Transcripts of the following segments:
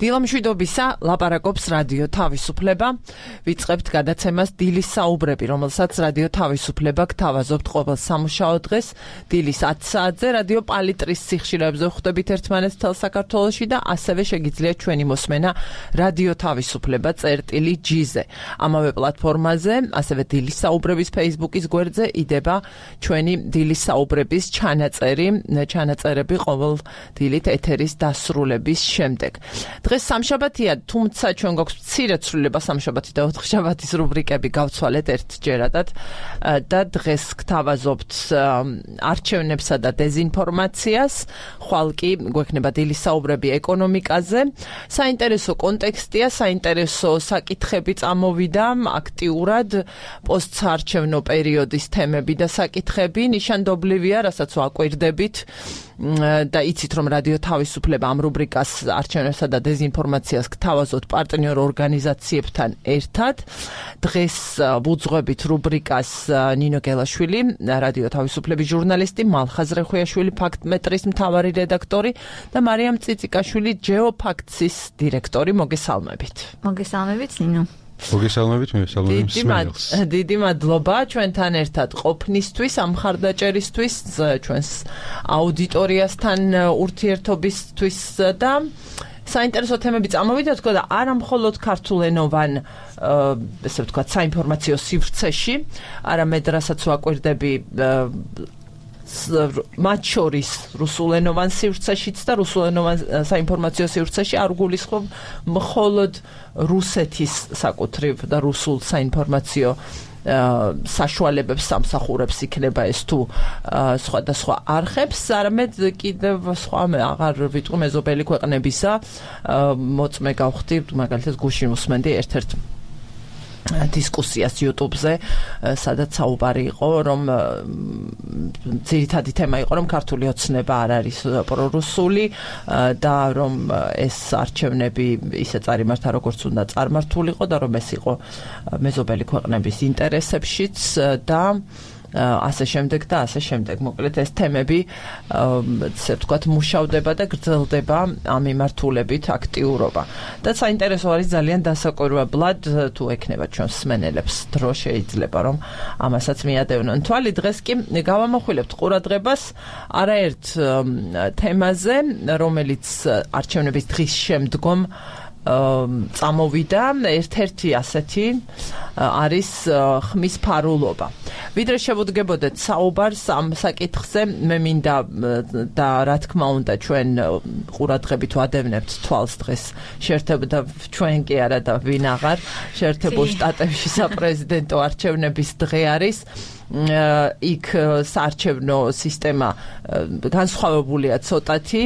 დილამშვიდობისა, ლაპარაკობს რადიო თავისუფლება. ვიწყებთ გადაცემას დილის საუბრები, რომელსაც რადიო თავისუფლება გთავაზობთ ყოველ სამუშაო დღეს დილის 10 საათზე რადიო პალიტრის სიხშირეებზე ხვდებით ერთმანეთს თელ საქართველოში და ასევე შეგიძლიათ ჩვენი მოსმენა რადიო თავისუფლება წერტილი-G-ზე. ამავე პლატფორმაზე, ასევე დილის საუბრების Facebook-ის გვერდზე იდება ჩვენი დილის საუბრების ჩანაწერები ყოველ დილით ეთერის დასრულების შემდეგ. დღეს სამშაბათია, თუმცა ჩვენ გვაქვს მცირე ცვლილება სამშაბათი და ოთხშაბათის რუბრიკები გავცვალეთ ერთჯერადად და დღეს გთავაზობთ არჩევნებსა და დეზინფორმაციას, ხვალ კი გვექნება დილის საუბრები ეკონომიკაზე. საინტერესო კონტექსტია, საინტერესო საკითხები წამოვიდა აქტიურად, პოსტსაარჩევნო პერიოდის თემები და საკითხები, ნიშანდობლივია, რასაც ვაკვირდებით და იცით, რომ რადიო თავისუფლება ამ რუბრიკას არჩევნებსა და დეზინფორმაციას გთავაზობთ პარტნიორ ორგანიზაციებთან ერთად. დღეს ვუძღვებით რუბრიკას ნინო გელაშვილი, რადიო თავისუფლების ჟურნალისტი, მალხაზ რეხვიაშვილი, ფაქტმეტრის მთავარი რედაქტორი და მარიამ წიწიკაშვილი, ჯეოფაქტსის დირექტორი. მოგესალმებით. მოგესალმებით, ნინო. მოგესალმებით, მსმენელს. დიდი მადლობა ჩვენთან ერთად ყოფნისთვის, ამ მხარდაჭერისთვის, ჩვენს აუდიტორიასთან ურთიერთობისთვის და საინტერესო თემები წამოვიდა თქო და არა მხოლოდ ქართულენოვან ესე ვთქვათ საინფორმაციო სივრცეში, არამედ რასაც ვაკვირდები მათ შორის რუსულენოვან სივრცეშიც და რუსულენოვან საინფორმაციო სივრცეში არ გულისხმობ მხოლოდ რუსეთის საკუთრივ და რუსულ საინფორმაციო საშუალებებს სამსახურებს იქნება ეს თუ სხვადასხვა არხებს, არამედ კიდევ სხვა აღარ ვიტყვი მეზობელი ქვეყნებისა მოწმე გავხდი, მაგალითად გუშინ უსმენდი ერთ-ერთ დისკუსიას YouTube-ზე, სადაც საუბარი იყო, რომ ძირითადი თემა იყო, რომ ქართული ოცნება არ არის პრორუსული და რომ ეს არჩევნები ისე წარიმართა, როგორც უნდა წარმართულიყო და რომ ეს იყო მეზობელი ქვეყნების ინტერესებშიც და ასე შემდეგ და ასე შემდეგ. მოკლედ ეს თემები ესე ვთქვათ მუშავდება და გრძელდება ამ მიმართულებით აქტიურობა. და საინტერესო არის ძალიან დასაკვირვებლად თუ ექნება ჩვენს მსმენელებს დრო შეიძლება რომ ამასაც მიადევნონ თვალი. დღეს კი გავამახვილებთ ყურადღებას არაერთ თემაზე, რომელიც არჩევნების დღის შემდგომ წამოვიდა. ერთ-ერთი ასეთი არის ხმის ფარულობა. ვიდრე შევუდგებოდეთ საუბარს ამ საკითხზე, მე მინდა და რა თქმა უნდა ჩვენ ყურადღებით ვადევნებთ თვალს დღეს შეერთებოდა ჩვენ კი არა და ვინ აღარ შეერთებულ შტატებში საპრეზიდენტო არჩევნების დღე არის. იქ საარჩევნო სისტემა განსხვავებულია ცოტათი.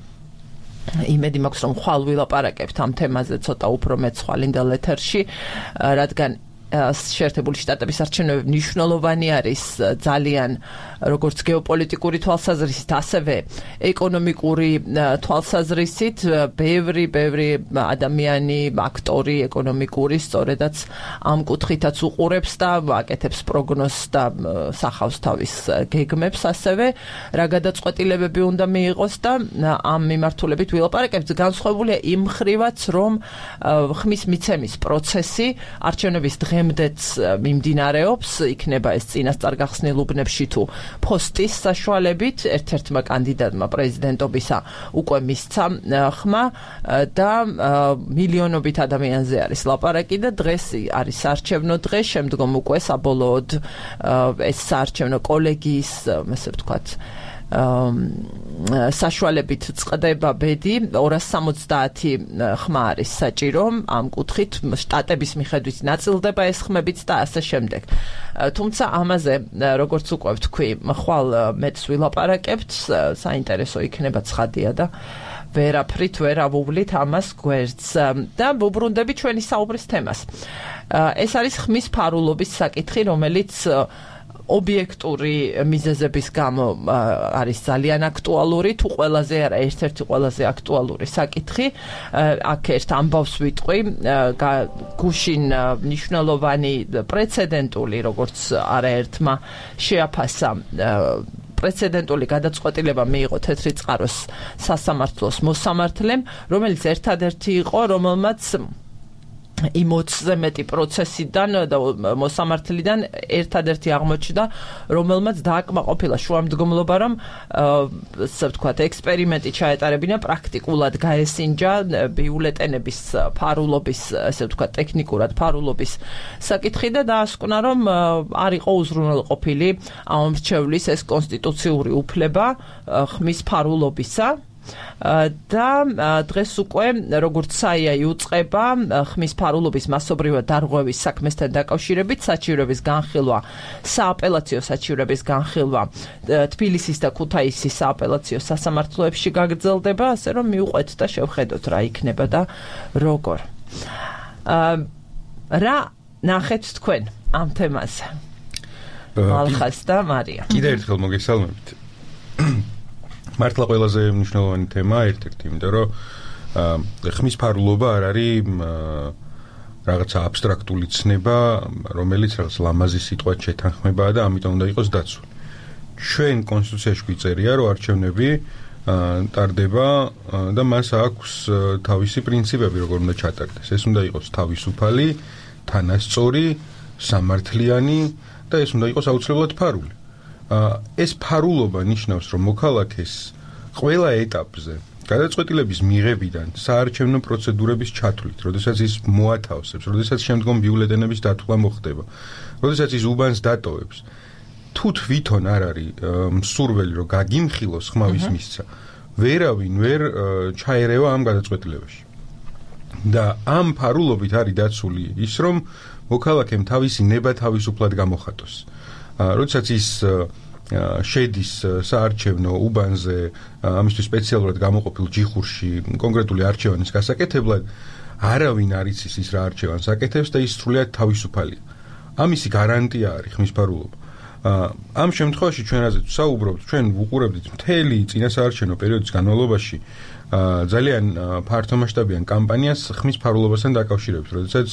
იმედი მაქვს, რომ ხვალ ვილაპარაკებთ ამ თემაზე ცოტა უფრო მეც ხვალინდელ ეთერში, რადგან შეერთებული შტატების არჩევნები მნიშვნელოვანი არის ძალიან როგორც გეოპოლიტიკური თვალსაზრისით, ასევე ეკონომიკური თვალსაზრისით. ბევრი ადამიანი, აქტორი ეკონომიკური სწორედაც ამ კუთხითაც უყურებს და აკეთებს პროგნოზს და სახავს თავის გეგმებს ასევე, რა გადაწყვეტილებები უნდა მიიღოს და ამ მიმართულებით ვილაპარაკებთ. განსხვავებულია იმ მხრივაც, რომ ხმის მიცემის პროცესი არჩევნების დღემდეც მიმდინარეობს, იქნება ეს წინასწარ გახსნილ უბნებში თუ ფოსტის საშუალებით. ერთ-ერთმა კანდიდატმა პრეზიდენტობისა უკვე მისცა ხმა და მილიონობით ადამიანზე არის ლაპარაკი და დღეს არის საარჩევნო დღე, შემდგომ უკვე საბოლოოდ ეს საარჩევნო კოლეგიის, ესე ვთქვათ, საშუალებით წყდება ბედი. 270 ხმა არის საჭირო ამ კუთხით, შტატების მიხედვით ნაწილდება ეს ხმებიც და ასე შემდეგ. თუმცა ამაზე, როგორც უკვე ვთქვი, ხვალ მეც ვილაპარაკებთ, საინტერესო იქნება ცხადია და ვერაფრით ვერ ავუვლით ამას გვერდს და ვუბრუნდები ჩვენი საუბრის თემას. ეს არის ხმის ფარულობის საკითხი, რომელიც ობიექტური მიზეზების გამო არის ძალიან აქტუალური, თუ ყველაზე არა ერთ-ერთი ყველაზე აქტუალური საკითხი. აქ ერთ ამბავს ვიტყვი, გუშინ მნიშვნელოვანი პრეცედენტული, როგორც არაერთმა შეაფასა პრეცედენტული გადაწყვეტილება მიიღო თეთრი წყაროს სასამართლოს მოსამართლემ, რომელიც ერთადერთი იყო, რომელმაც იმ 20-ზე მეტი პროცესიდან და მოსამართლიდან ერთადერთი აღმოჩნდა, რომელმაც დააკმაყოფილა შუამდგომლობა, რომ ასე ვთქვათ, ექსპერიმენტი ჩაეტარებინა, პრაქტიკულად გაესინჯა ბიულეტენების ფარულობის, ასე ვთქვათ, ტექნიკურად ფარულობის საკითხი და დაასკვნა, რომ არ იყო უზრუნველყოფილი ამ მრჩევლის ეს კონსტიტუციური უფლება ხმის ფარულობისა. და დღეს უკვე როგორც საია იუწყება ხმის ფარულობის მასობრივად დარღვევის საქმესთან დაკავშირებით საჩივრების განხილვა, სააპელაციო საჩივრების განხილვა თბილისის და ქუთაისის სააპელაციო სასამართლოებში გაგრძელდება, ასე რომ მივყვეთ და შევხედოთ რა იქნება და როგორ. რა ნახეთ თქვენ ამ თემაზე? ალხას და მარია. კიდევ ერთხელ მოგესალმებით. მართლა ყველაზე მნიშვნელოვანი თემაა ერთ-ერთი, იმიტომ რომ ხმის ფარულობა არ არის რაღაცა აბსტრაქტული ცნება, რომელიც რაღაც ლამაზი სიტყვად შეთანხმებაა და ამიტომ უნდა იყოს დაცული. ჩვენ კონსტიტუციაში გვიწერია, რომ არჩევნები ტარდება და მას აქვს თავისი პრინციპები, როგორ უნდა ჩატარდეს. ეს უნდა იყოს თავისუფალი, თანასწორი, სამართლიანი და ეს უნდა იყოს აუცილებლად ფარული. ეს ფარულობა ნიშნავს, რომ მოქალაქეს ყველა ეტაპზე გადაწყვეტილების მიღებიდან საარჩევნო პროცედურების ჩათვლით, როდესაც ის მოათავსებს, როდესაც შემდგომ ბიულეტენების დათვლა მოხდება, როდესაც ის უბანს დატოვებს, თუ თვითონ არ არის მსურველი, რომ გაგიმხილოს ხმავის მისცა, ვერავინ ვერ ჩაერევა ამ გადაწყვეტილებაში. და ამ ფარულობით არის დაცული ის, რომ მოქალაქემ თავისი ნება თავისუფლად გამოხატოს. როდესაც ის შედის საარჩევნო უბანზე ამისთვის სპეციალურად გამოყოფილ ჯიხურში კონკრეტული არჩევანის გასაკეთებლად, არავინ არ იცის ის რა არჩევანს აკეთებს და ის სრულიად თავისუფალია. ამისი გარანტია არის ხმის ფარულობა. ამ შემთხვევაში ჩვენ რაზეც ვსაუბრობთ, ჩვენ ვუყურებდით მთელი წინასაარჩევნო პერიოდის განმავლობაში ძალიან ფართომასშტაბიან კამპანიას ხმის ფარულობასთან დაკავშირებით, როდესაც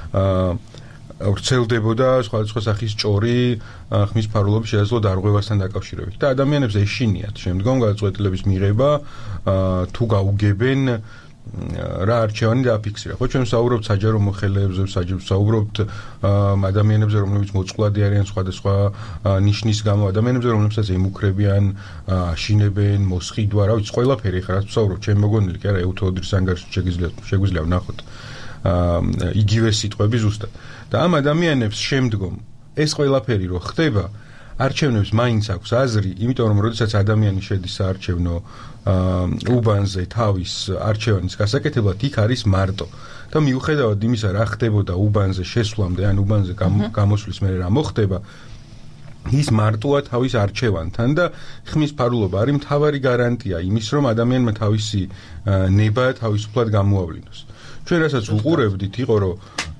ვრცელდებოდა სხვადასხვა სახის ჭორი ხმის ფარულობის შესაძლო დარღვევასთან დაკავშირებით და ადამიანებს ეშინიათ შემდგომ გადაწყვეტილების მიღება თუ გაუგებენ რა არჩევანი დააფიქსირა. ხო, ჩვენ ვსაუბრობთ საჯარო მოხელეებზე, ვსაუბრობთ ადამიანებზე, რომლებიც მოწყვლადი არიან სხვადასხვა ნიშნის გამო, ადამიანებზე, რომლებსაც ემუქრებიან, აშინებენ, მოსყიდვა, რა ვიცი, ყველაფერი ხარ რაც ვსაუბრობთ, ჩემი მოგონილი კი არა, ეუთოოდრის ანგარიშში შეგვიძლია ვნახოთ იგივე სიტყვები ზუსტად. და ამ ადამიანებს შემდგომ ეს ყველაფერი რო ხდება, არჩევნებს მაინც აქვს აზრი, იმიტომ რომ როდესაც ადამიანი შედის საარჩევნო უბანზე თავის არჩევანის გასაკეთებლად, იქ არის მარტო. და მიუხედავად იმისა, რა ხდებოდა უბანზე შესვლამდე, ან უბანზე გამოსვლის მერე რა მოხდება, ის მარტოა თავის არჩევანთან და ხმის ფარულობა არის მთავარი გარანტია იმის, რომ ადამიანმა თავისი ნება თავისუფლად გამოავლინოს. ჩვენ რასაც ვუყურებდით, იყო რომ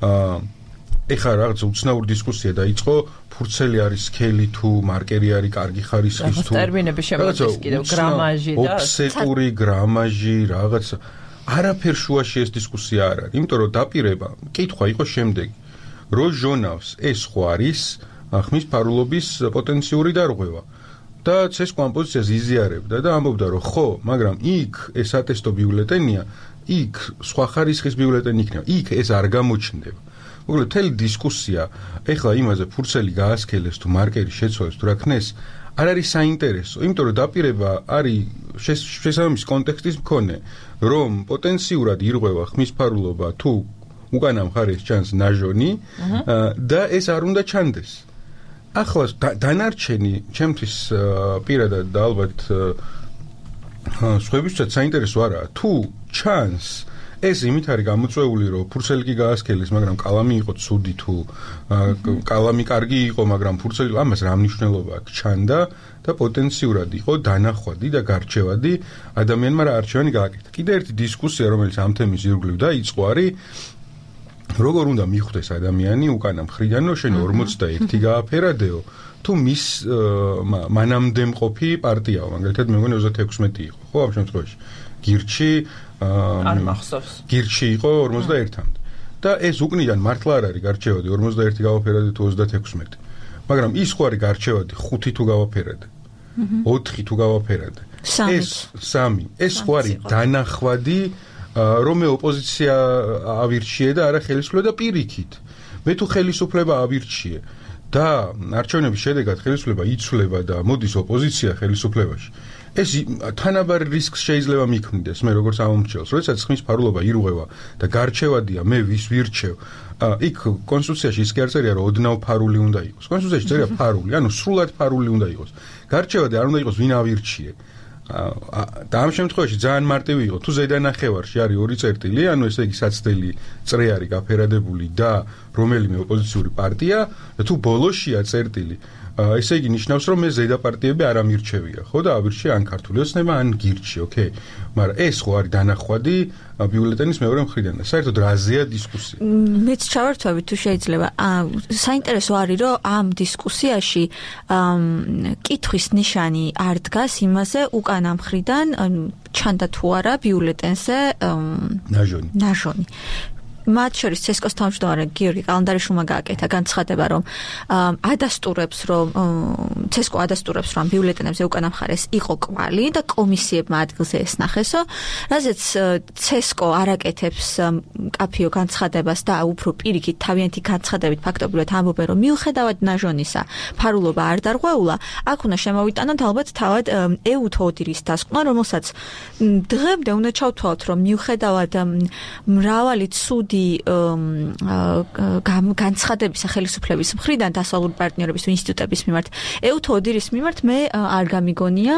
ეხლა რაღაც უცნაური დისკუსია დაიწყო, ფურცელი არის სქელი თუ მარკერი არის კარგი ხარისხის თუ ტერმინები შემოდის კიდევ გრამაჟი და ოფსეტური გრამაჟი რაღაც არაფერ შუაში ეს დისკუსია არ არის, იმიტომ რომ დაპირება კითხვა იყო შემდეგი, რო ჟონავს ეს ხო არის ხმის ფარულობის პოტენციური დარღვევა და ეს კომპოზიციას იზიარებდა და ამბობდა რომ ხო, მაგრამ იქ ეს ატესტო ბიულეტენია, იქ სხვა ხარისხის ბიულეტენი იქნება, იქ ეს არ გამოჩნდება. მოკლედ, მთელი დისკუსია ეხლა იმაზე ფურცელი გაასქელეს თუ მარკერი შეცვალეს თუ რა ქნეს, არ არის საინტერესო, იმიტომ რომ დაპირება არის შესაბამის კონტექსტის მქონე, რომ პოტენციურად ირღვევა ხმის ფარულობა თუ უკანა მხარეს ჩანს ნაჟონი და ეს არ უნდა ჩანდეს. ახლა დანარჩენი ჩემთვის პირადად და ალბათ სხვებისთვისაც საინტერესო არაა, თუ ჩანს ეს იმით არის გამოწვეული, რომ ფურცელი კი გაასქელეს, მაგრამ კალამი იყო ცუდი თუ კალამი კარგი იყო, მაგრამ ფურცელი ამას რა მნიშვნელობა აქვს? ჩანდა და პოტენციურად იყო დანახვადი და გარჩევადი ადამიანმა რა არჩევანი გააკეთა. კიდევ ერთი დისკუსია, რომელიც ამ თემის ირგვლივ დაიწყო, არის როგორ უნდა მიხვდეს ადამიანი უკანა მხრიდან, რომ შენ 41 გააფერადეო, თუ მის მანამდე მყოფი პარტიაო, მაგალითად მე მგონი 36 იყო, ხო, ამ შემთხვევაში. გირჩი არ მახსოვს. გირჩი იყო 41-მდე. და ეს უკნიდან მართლა არ არის გარჩევადი 41 გავაფერადე თუ 36. მაგრამ ის ხო არის გარჩევადი 5 თუ გავაფერადე. 4 თუ გავაფერად. ეს 3. ეს ხო არის დანახვადი, რომ ოპოზიცია ავირჩიე და არა ხელისუფლება და პირიქით. მე თუ ხელისუფლება ავირჩიე და არჩევნების შედეგად ხელისუფლება იცვლება და მოდის ოპოზიცია ხელისუფლებაში. ეს თანაბარ რისკს შეიძლება მიქმნიდეს მე როგორც ამომრჩეველს, როდესაც ხმის ფარულობა ირღვევა და გარჩევადია მე ვის ვირჩევ. იქ კონსტიტუციაში ის კი არ წერია, რომ ოდნავ ფარული უნდა იყოს. კონსტიტუციაში წერია ფარული, ანუ სრულად ფარული უნდა იყოს. გარჩევადი არ უნდა იყოს ვინ ავირჩიე. და ამ შემთხვევაში ძალიან მარტივი იყო, თუ ზედანახევარში არის 2 წერტილი, ანუ ესე იგი საცდელი წრე არის გაფერადებული და რომელიმე ოპოზიციური პარტია, და თუ ბოლოშია წერტილი, ესე იგი ნიშნავს, რომ მე ზედა პარტიები არ ამირჩევია, ხო და ავირჩიე ან ქართული ოცნება, ან გირჩი, ოკეი. მაგრამ ეს ხო არის დანახვადი ბიულეტენის მეორე მხრიდან და საერთოდ რაზეა დისკუსია? მეც ჩავერთვები თუ შეიძლება. საინტერესო არის, რომ ამ დისკუსიაში კითხვის ნიშანი არ დგას იმაზე უკანა მხრიდან ჩანდა თუ არა ბიულეტენზე ნაჟონი. მათ შორის ცესკოს თავმჯდომარე გიორგი კალანდარიშვილმა გააკეთა განცხადება, რომ ადასტურებს, რომ ცესკო ადასტურებს, რომ ბიულეტენებზე უკანა მხარეს იყო კვალი და კომისიებმა ადგილზე ესნახესო, რაზეც ცესკო არაკეთებს კაფიო განცხადებას და უფრო პირიქით თავიანთი განცხადებით ფაქტობრივად ამბობენ, რომ მიუხედავად ნაჟონისა ფარულობა არ დარღვეულა, აქ უნდა შემოვიტანოთ ალბათ თავად ეუთო ოდირის დასკვნა, რომელსაც დღემდე უნდა ჩავთვალოთ, რომ მიუხედავად მრავალი ცუდი განცხადებისა ხელისუფლების მხრიდან დასავლური პარტნიორების თუ ინსტიტუტების მიმართ ეუთო ოდირის მიმართ მე არ გამიგონია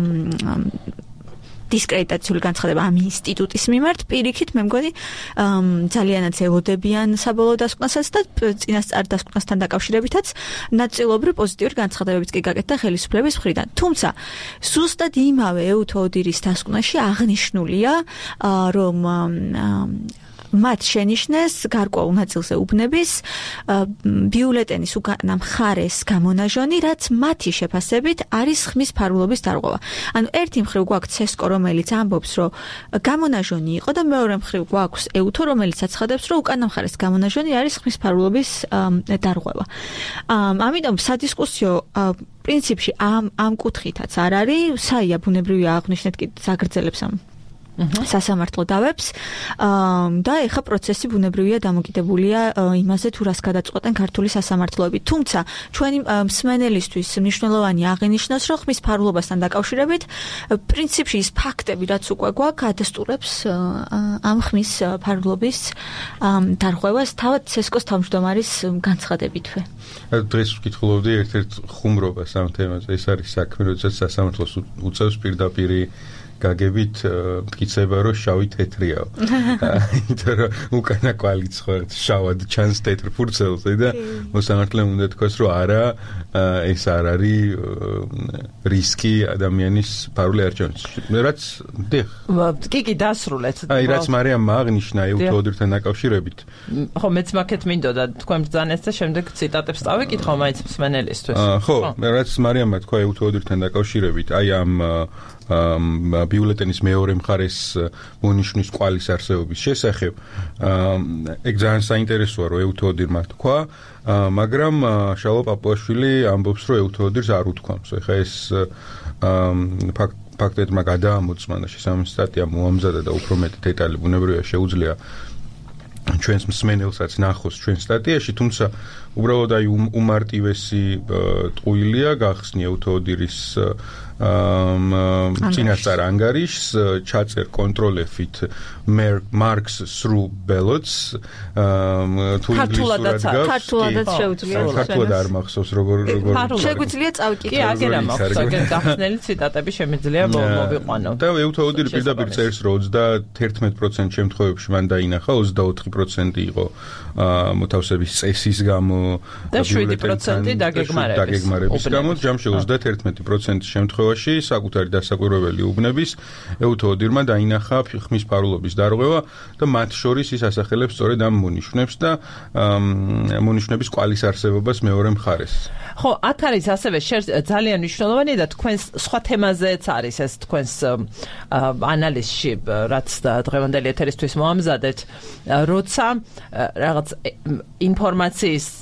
დისკრედიტაციული განცხადება ამ ინსტიტუტის მიმართ. პირიქით მე მგონი ძალიანაც ელოდებიან საბოლოო დასკვნასაც და წინასწარ დასკვნასთან დაკავშირებითაც ნაწილობრივ პოზიტიური განცხადებებიც კი გაკეთდა ხელისუფლების მხრიდან. თუმცა ზუსტად იმავე ეუთო ოდირის დასკვნაში აღნიშნულია, რომ მათ შენიშნეს გარკვეულ ნაწილზე უბნების ბიულეტენის უკანა მხარეს გამონაჟონი, რაც მათი შეფასებით არის ხმის ფარულობის დარღვევა. ანუ ერთი მხრივ გვაქვს ცესკო, რომელიც ამბობს, რომ გამონაჟონი იყო და მეორე მხრივ გვაქვს ეუთო, რომელიც აცხადებს, რომ უკანა მხარეს გამონაჟონი არის ხმის ფარულობის დარღვევა. ამიტომ სადისკუსიო პრინციპში ამ კუთხითაც არ არის, საია ბუნებრივია აღნიშნეთ კი ზაგრძელებს ამ სასამართლო დავებს და ეხა პროცესი ბუნებრივია დამოკიდებულია იმაზე, თუ რას გადაწყვეტენ ქართული სასამართლოები. თუმცა ჩვენი მსმენელისთვის მნიშვნელოვანი აღინიშნოს, რომ ხმის ფარულობასთან დაკავშირებით პრინციპში ის ფაქტები, რაც უკვე გვაქვს, ადასტურებს ამ ხმის ფარულობის დარღვევას თავად ცესკოს თავმჯდომარის განცხადებითვე. დღეს ვკითხულობდი ერთ-ერთ ხუმრობას ამ თემაზე. ეს არის საქმე, როდესაც სასამართლოს უწევს პირდაპირი გაგებით მტკიცება, რომ შავი თეთრიაო. იმიტომ რომ უკანა კვალიც ხო შავად ჩანს თეთრ ფურცელზე და მოსამართლემ უნდა თქვას, რომ არა, ეს არ არის რისკი ადამიანის ფარული არჩევნის. რაც კი დასრულეთ. რაც მარიამმა აღნიშნა ეუთო ოდირთან დაკავშირებით. ხო, მეც მაქეთ მინდოდა თქვენ ბრძანეთ და შემდეგ ციტატებს წავიკითხავ მაინც მსმენელისთვის. ხო, რაც მარიამმა თქვა ეუთო ოდირთან დაკავშირებით, აი ამ ბიულეტენის მეორე მხარეს მონიშნის კვალის არსებობის შესახებ. ეგ ძალიან საინტერესოა, რომ ეუთო ოდირმა თქვა, მაგრამ შალო პაპუაშვილი ამბობს, რომ ეუთო ოდირს არ უთქვამს. ეხა ეს ფაქტებმა გადაამოწმა და შესაბამისი სტატია მოამზადა და უფრო მეტი დეტალი ბუნებრივია შეუძლია ჩვენს მსმენელსაც ნახოს ჩვენ სტატიაში, თუმცა უბრალოდ აი უმარტივესი ტყუილია გახსნი ეუთო ოდირის წინასწარ ანგარიშს, ჩაწერ კონტროლ-F-ით marks through ballots, თუ ინგლისურად გავს, ქართულადაც შეუძლია. ქართულად არ მახსოვს როგორ შეგვიძლია წავიკითხო. კი, აგერა მაქვს, აგერ გახსნელი ციტატები შემიძლია მოვიყვანო. და ეუთო ოდირი პირდაპირ წერს, რომ 31% შემთხვევებში მან დაინახა, 24% იყო მოთავსების წესის გამო და 7% დაგეგმარების გამო, ჯამში 31% შემთხვევაში საკუთარი დასაკვირვებელი უბნების ეუთო ოდირმა დაინახა ხმის ფარულობის დარღვევა და მათ შორის ის ასახელებს სწორედ ამ მონიშნებს და მონიშნების კვალის არსებობას მეორე მხარეს. ხო, აქ არის ასევე ძალიან მნიშვნელოვანი და თქვენს სხვა თემაზეც არის ეს თქვენს ანალიზში, რაც დღევანდელი ეთერისთვის მოამზადეთ, როცა რაღაც ინფორმაციის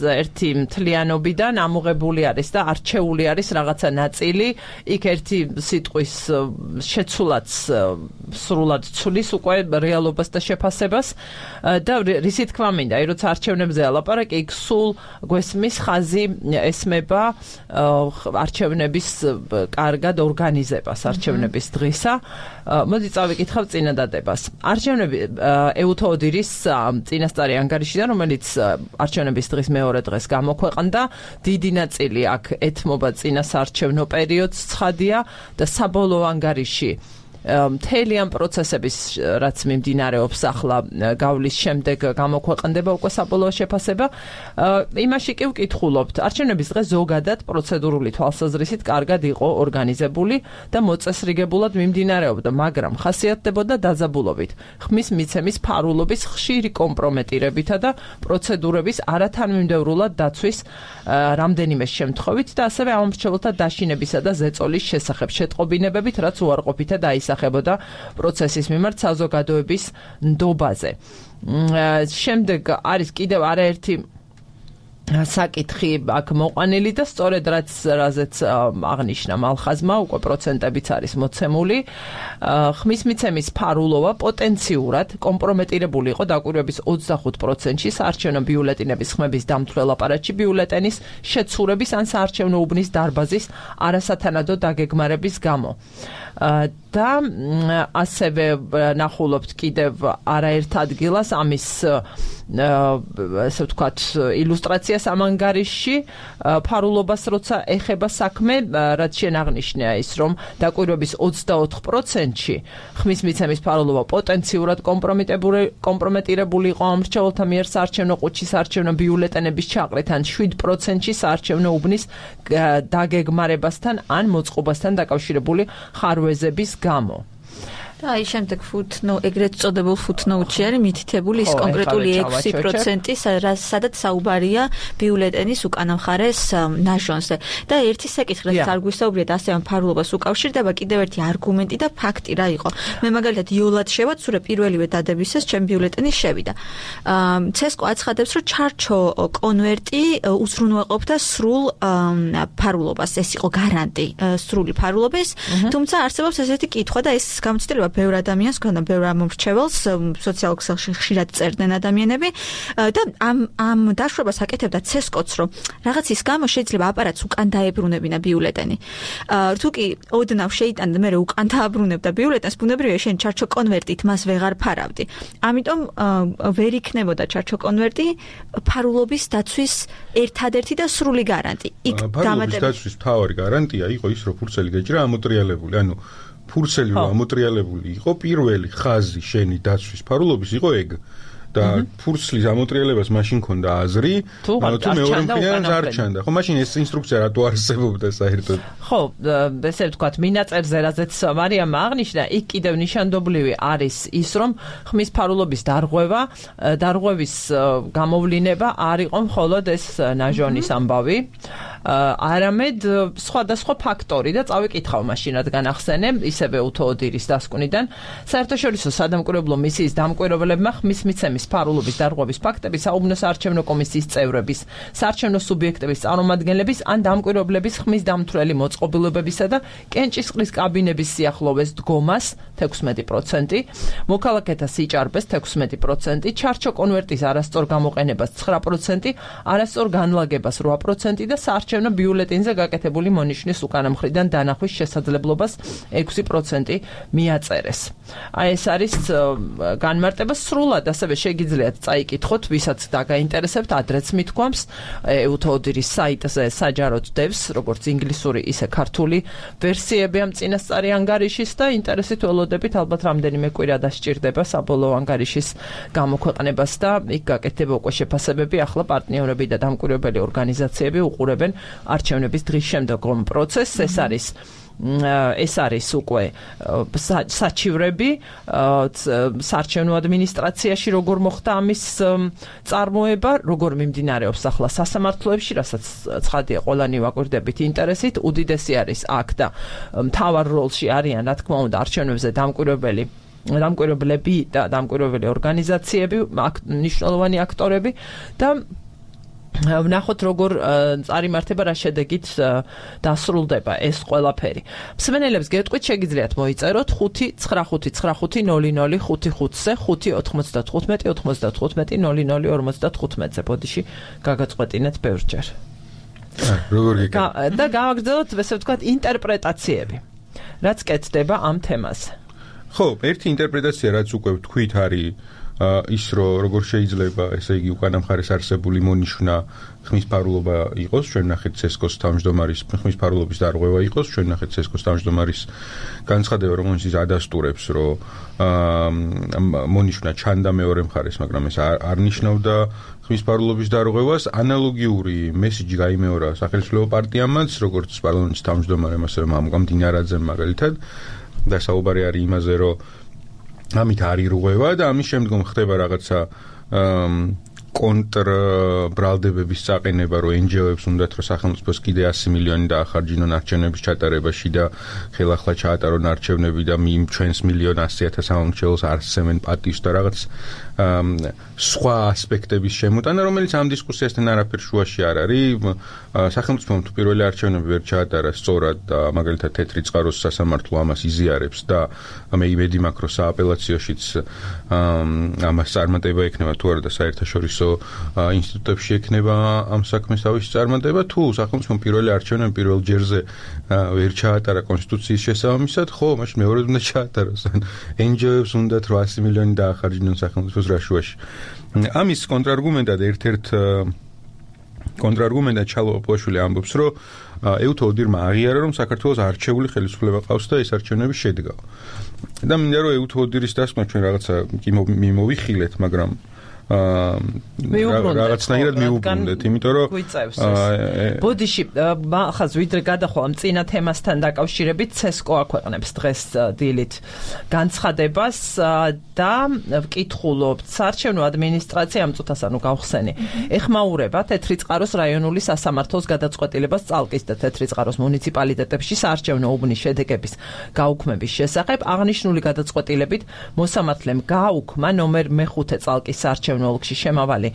ერთი მთლიანობიდან ამოღებული არის და არჩეული არის რაღაცა ნაწილი, იქ ერთი სიტყვის შეცვლაც სრულად ცulis უკვე რეალობას და შეფასებას და რისი თქმა მინდა, როცა არჩევნებზე ალაპარაკი, იქ სულ გვესმის ხაზი ესმება არჩევნების კარგად ორგანიზებას, არჩევნების დღისა. მოდი წავიკითხავ წინადადებას. არჩევნები ეუთოოდირის წინასწარი ანგარიშიდან, რომელიც არჩევნების დღის მეორე დღეს გამოქვეყნდა, დიდი ნაწილი აქ ეთმობა წინასაარჩევნო პერიოდს ცხადია და საბოლოო ანგარიში მთელი ამ პროცესების რაც მიმდინარეობს ახლა გავლის შემდეგ გამოქვეყნდება უკვე საბოლოო შეფასება. იმაში კი ვკითხულობთ, არჩევნების დღე ზოგადად პროცედურული თვალსაზრისით კარგად იყო ორგანიზებული და მოწესრიგებულად მიმდინარეობდა, მაგრამ ხასიათდებოდა დაძაბულობით, ხმის მიცემის ფარულობის ხშირი კომპრომეტირებითა და პროცედურების არათანმიმდევრულად დაცვის რამდენიმე შემთხვევით და ასევე ამომრჩეველთა დაშინებისა და ზეწოლის შესახებ შეტყობინებებით, რაც უარყოფითად აისახებოდა პროცესის მიმართ საზოგადოების ნდობაზე. შემდეგ არის კიდევ არაერთი საკითხი აქ მოყვანილი და სწორედ რაზეც აღნიშნა მალხაზმა, უკვე პროცენტებიც არის მოცემული. ხმის მიცემის ფარულობა პოტენციურად კომპრომეტირებული იყო დაკვირვების 25%-ში საარჩევნო ბიულეტენების ხმების დამთვრელ აპარატში ბიულეტენის შეცურების ან საარჩევნო უბნის დარბაზის არასათანადო დაგეგმარების გამო. და ასევე ნახულობთ კიდევ არაერთ ადგილას ამის ესე ვთქვათ ილუსტრაციას ამ ანგარიშში ფარულობას როცა ეხება საქმე, რაც შეაღნიშნია ის, რომ დაკვირვების 24%-ში ხმის მიცემის ფარულობა პოტენციურად კომპრომეტირებული იყო ამრჩეველთა მიერ საარჩევნო ყუთში საარჩევნო ბიულეტენების ჩაყრით ან 7%-ში საარჩევნო უბნის დაგეგმარებასთან ან მოწყობასთან დაკავშირებული ხარვეზების გამო. და აი შემდეგ ეგრეთ წოდებულ footnote-ში არის მითითებული ის კონკრეტული 6%, სადაც საუბარია ბიულეტენის უკანა მხარეს ნაჟონზე. და ერთი საკითხი, რაც არ გვისაუბრეთ ასე ამ ფარულობას უკავშირდება, კიდევ ერთი არგუმენტი და ფაქტი რა იყო. მე მაგალითად იოლად შევაცურე პირველივე დადებისას ჩემ ბიულეტენი შევიდა. CESCO აცხადებს, რომ ჩარჩო კონვერტი უზრუნველყოფდა სრულ ფარულობას, ეს იყო გარანტი სრული ფარულობის, თუმცა არსებობს ესეთი კითხვა და ეს გამოცდილება ბევრ ადამიანს ქონდა, ბევრ ამომრჩეველს, სოციალურ ქსელში ხშირად წერდნენ ადამიანები და ამ დაშვებას აკეთებდა CESCO-ც, რომ რაღაცის გამო შეიძლება აპარატს უკან დაებრუნებინა ბიულეტენი. თუ კი ოდნავ შეიტანდა მე უკან დააბრუნებდა ბიულეტენს, ბუნებრივია შენ ჩარჩო კონვერტით მას ვეღარ ფარავდი. ამიტომ ვერ იქნებოდა ჩარჩო კონვერტი ფარულობის დაცვის ერთადერთი და სრული გარანტი. ფარულობის დაცვის მთავარი გარანტია იყო ის, რომ ფურცელი გაიჭრა ამოტრიალებული, ანუ ფურცელი რომ ამოტრიალებული იყო, პირველი ხაზი შენი დაცვის ფარულობის იყო ეგ. და ფურცლის ამოტრიალებას მაშინ ქონდა აზრი, მაგრამ თუ მეორე მხრიდან არ ჩანდა. ხო, მაშინ ეს ინსტრუქცია რატო არსებობდა საერთოდ? ხო, ესე ვთქვათ, მინაწერზე რაზეც მარიამმა აღნიშნა, იქ კიდევ ნიშანდობლივი არის ის, რომ ხმის ფარულობის დარღვევის გამოვლინება არ იყო მხოლოდ ეს ნაჟონის ამბავი, არამედ სხვადასხვა ფაქტორი და წავიკითხავ მაშინ რადგან ახსენე, ისევე უთოოდირის დასკვნიდან, საერთაშორისო სადამკვირვებლო მისიის დამკვირვებლებმა ხმის მიცემის ფარულობის დარღვევის ფაქტები საუბნო საარჩევნო კომისიის წევრების, საარჩევნო სუბიექტების წარმომადგენლების ან დამკვირვებლების ხმის დამთვრელი მოწყობილობებისა და კენჭისყრის კაბინების სიახლოვეს დგომას 16%, მოქალაქეთა სიჭარბეს 16%, ჩარჩო კონვერტის არასწორ გამოყენებას 9%, არასწორ განლაგებას 8% და საარჩევნო ბიულეტენზე გაკეთებული მონიშნის უკანა მხრიდან დანახვის შესაძლებლობას 6% მიაწერეს. აი ეს არის განმარტება სრულად, ასევე შეგიძლიათ წაიკითხოთ, ვისაც დაგაინტერესებთ, ადრეც მithქვამს, ეუთოოდირის საიტზე საჯაროდ დევს, როგორც ინგლისური, ისე ქართული ვერსიები ამ წინასწარი ანგარიშის და ინტერესით ველოდებით, ალბათ რამდენიმე კვირა დასჭირდება საბოლოო ანგარიშის გამოქვეყნებას და იქ გაკეთდება უკვე შეფასებები, ახლა პარტნიორები და დამკვირვებელი ორგანიზაციები უყურებენ არჩევნების დღის შემდგომ პროცესს. ეს არის უკვე საჩივრები საარჩევნო ადმინისტრაციაში, როგორ მოხდა ამის წარმოება, როგორ მიმდინარეობს ახლა სასამართლოებში, რასაც ცხადია ყველანი ვაკვირდებით ინტერესით, უდიდესი არის აქ და მთავარ როლში არიან, რა თქმა უნდა, არჩევნებზე დამკვირვებლები და დამკვირვებელი ორგანიზაციები, მნიშვნელოვანი აქტორები და ვნახოთ როგორ წარიმართება რა შედეგით დასრულდება ეს ყველაფერი. მსმენელებს გეტყვით შეგიძლიათ მოიწეროთ 595550055-ზე 595-95-95-00-55-ზე ბოდიში გაგაწყვეტინეთ ბევრჯერ. როგორ გიგა? და გავაგრძელოთ ესე ვთქვათ ინტერპრეტაციები. რაც კეთდება ამ თემაზე. ხო, ერთი ინტერპრეტაცია რაც უკვე ვთქვით არის ის როგორ შეიძლება ესე იგი უკანა მხარეს არსებული მონიშნა ხმის ფარულობა იყოს, ჩვენ ნახეთ CSKO-ს თავმჯდომარის ხმის ფარულობის დარღვევა იყოს, ჩვენ ნახეთ CSKO-ს თავმჯდომარის განცხადება, რომელიც ადასტურებს, რომ მონიშნა ჩანდა მეორე მხარეს, მაგრამ ეს არ ნიშნავდა ხმის ფარულობის დარღვევას. ანალოგიური მესიჯი გაიმეორა სახელმწიფო პარტიამაც, როგორც პარლამენტის თავმჯდომარემ, ასევე მამუკამ დინარაძემ მაგალითად, და საუბარი არის იმაზე, რომ ამით არ ირღვევა და ამის შემდგომ ხდება რაღაცა კონტრბრალდებების წაყენება, რომ NGO-ებს უნდათ რომ სახელმწიფოს კიდე 100 მილიონი დაახარჯინონ არჩევნების ჩატარებაში და ხელახლა ჩაატარონ არჩევნები და ჩვენს 1,100,000 სამომრჩეველს არსებენ პატივს და რაღაც სხვა ასპექტების შემოტანა, რომელიც ამ დისკუსიასთან არაფერ შუაში არ არის. სახელმწიფომ თუ პირველი არჩევნები ვერ ჩაატარა სწორად და მაგალითად თეთრი წყაროს სასამართლო ამას იზიარებს და მე იმედი მაქვს, რომ სააპელაციოშიც ამას წარმატება ექნება თუ არა და საერთაშორისო ინსტიტუტებში ექნება ამ საქმეს თავისი წარმატება, თუ სახელმწიფომ პირველი არჩევნები პირველ ჯერზე ვერ ჩაატარა კონსტიტუციის შესაბამისად, ხო, მაშინ მეორედ უნდა ჩაატაროს. NGO-ებს უნდათ 100 მილიონი დაახარჯინონ სახელმწიფოს რაშუაში. ამის კონტრარგუმენტად კონტრარგუმენტად ჩალო ოპოშვილი ამბობს, რომ ეუთო ოდირმა აღიარა, რომ საქართველოს არჩეული ხელისუფლება ყავს და ეს არჩევნები შედგა. და მინდა რომ ეუთო ოდირის დასკვნა ჩვენ რაღაცა მიმოვიხილეთ, მაგრამ რაღაცნაირად მიუბრუნდეთ, იმიტომ რომ ბოდიში ხაზ ვიდრე გადახვალ ამ წინა თემასთან დაკავშირებით CSKO აქვეყნებს დღეს დილით განცხადებას და ვკითხულობთ საარჩევნო ადმინისტრაცია ამ წუთას ანუ გავხსენი ეხმაურება თეთრი წყაროს რაიონული სასამართლოს გადაწყვეტილებას წალკის და თეთრი წყაროს მუნიციპალიტეტებში საარჩევნო უბნის შედეგების გაუქმების შესახებ. აღნიშნული გადაწყვეტილებით მოსამართლემ გააუქმა ნომერ მე-5 წალკის საარჩევნო ოლქში შემავალი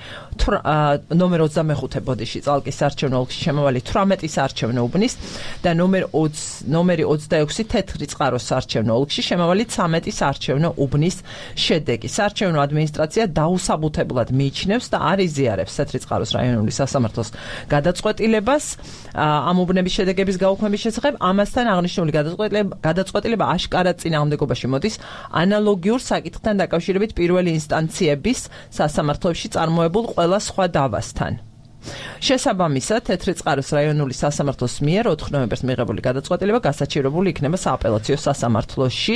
ნომერ 25 ბოდიში წალკის საარჩევნო ოლქში შემავალი 18 საარჩევნო უბნის და ნომერი 26 თეთრი წყაროს საარჩევნო ოლქში შემავალი 13 საარჩევნო უბნის შედეგი. საარჩევნო ადმინისტრაცია დაუსაბუთებლად მიიჩნევს და არ იზიარებს თეთრი წყაროს რაიონული სასამართლოს გადაწყვეტილებას ამ უბნების შედეგების გაუქმების შესახებ. ამასთან აღნიშნული გადაწყვეტილება აშკარად წინააღმდეგობაში მოდის ანალოგიურ საკითხთან დაკავშირებით პირველი ინსტანციების სასამართლოებში წარმოებულ ყველა სხვა დავასთან. შესაბამისად, თეთრი წყაროს რაიონული სასამართლოს მიერ 4 ნოემბერს მიღებული გადაწყვეტილება გასაჩივრებული იქნება სააპელაციო სასამართლოში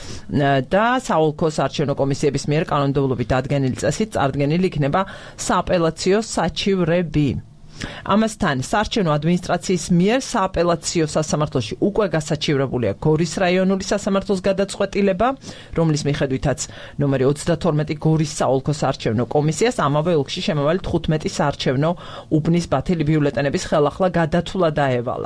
და საოლქო საარჩევნო კომისიების მიერ კანონმდებლობით დადგენილი წესით წარდგენილი იქნება სააპელაციო საჩივრები. ამასთან საარჩევნო ადმინისტრაციის მიერ სააპელაციო სასამართლოში უკვე გასაჩივრებულია გორის რაიონული სასამართლოს გადაწყვეტილება, რომლის მიხედვითაც ნომერი 32 გორის საოლქო საარჩევნო კომისიას ამავე ოლქში შემავალი 15 საარჩევნო უბნის ბათილი ბიულეტენების ხელახლა გადათვლა დაევალა.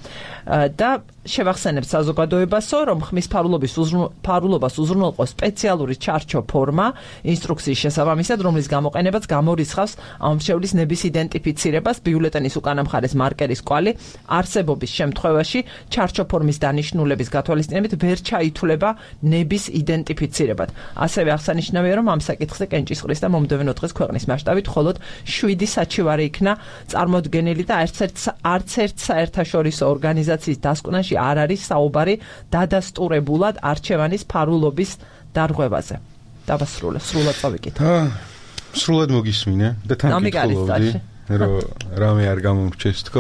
და შევახსენებთ საზოგადოებასო, რომ ხმის ფარულობას უზრუნველყოფს სპეციალური ჩარჩო ფორმა ინსტრუქციის შესაბამისად, რომლის გამოყენებაც გამორიცხავს ამომრჩევლის ნების იდენტიფიცირებას, ბიულეტენის უკანა მხარეს მარკერის კვალი არსებობის შემთხვევაში ჩარჩო ფორმის დანიშნულების გათვალისწინებით ვერ ჩაითვლება ნების იდენტიფიცირებად. ასევე აღსანიშნავია, რომ ამ საკითხზე კენჭისყრის და მომდევნო დღეს ქვეყნის მასშტაბით მხოლოდ 7 საჩივარი იქნა წარმოდგენილი და არც ერთ საერთაშორისო ორგანიზაციის დასკვნაში არ არის საუბარი დადასტურებულად არჩევანის ფარულობის დარღვევაზე. დავასრულე, სრულად წავიკითხე. სრულად მოგისმინე და თან გითხულობდი, რომ რამე არ გამომრჩეს თქო.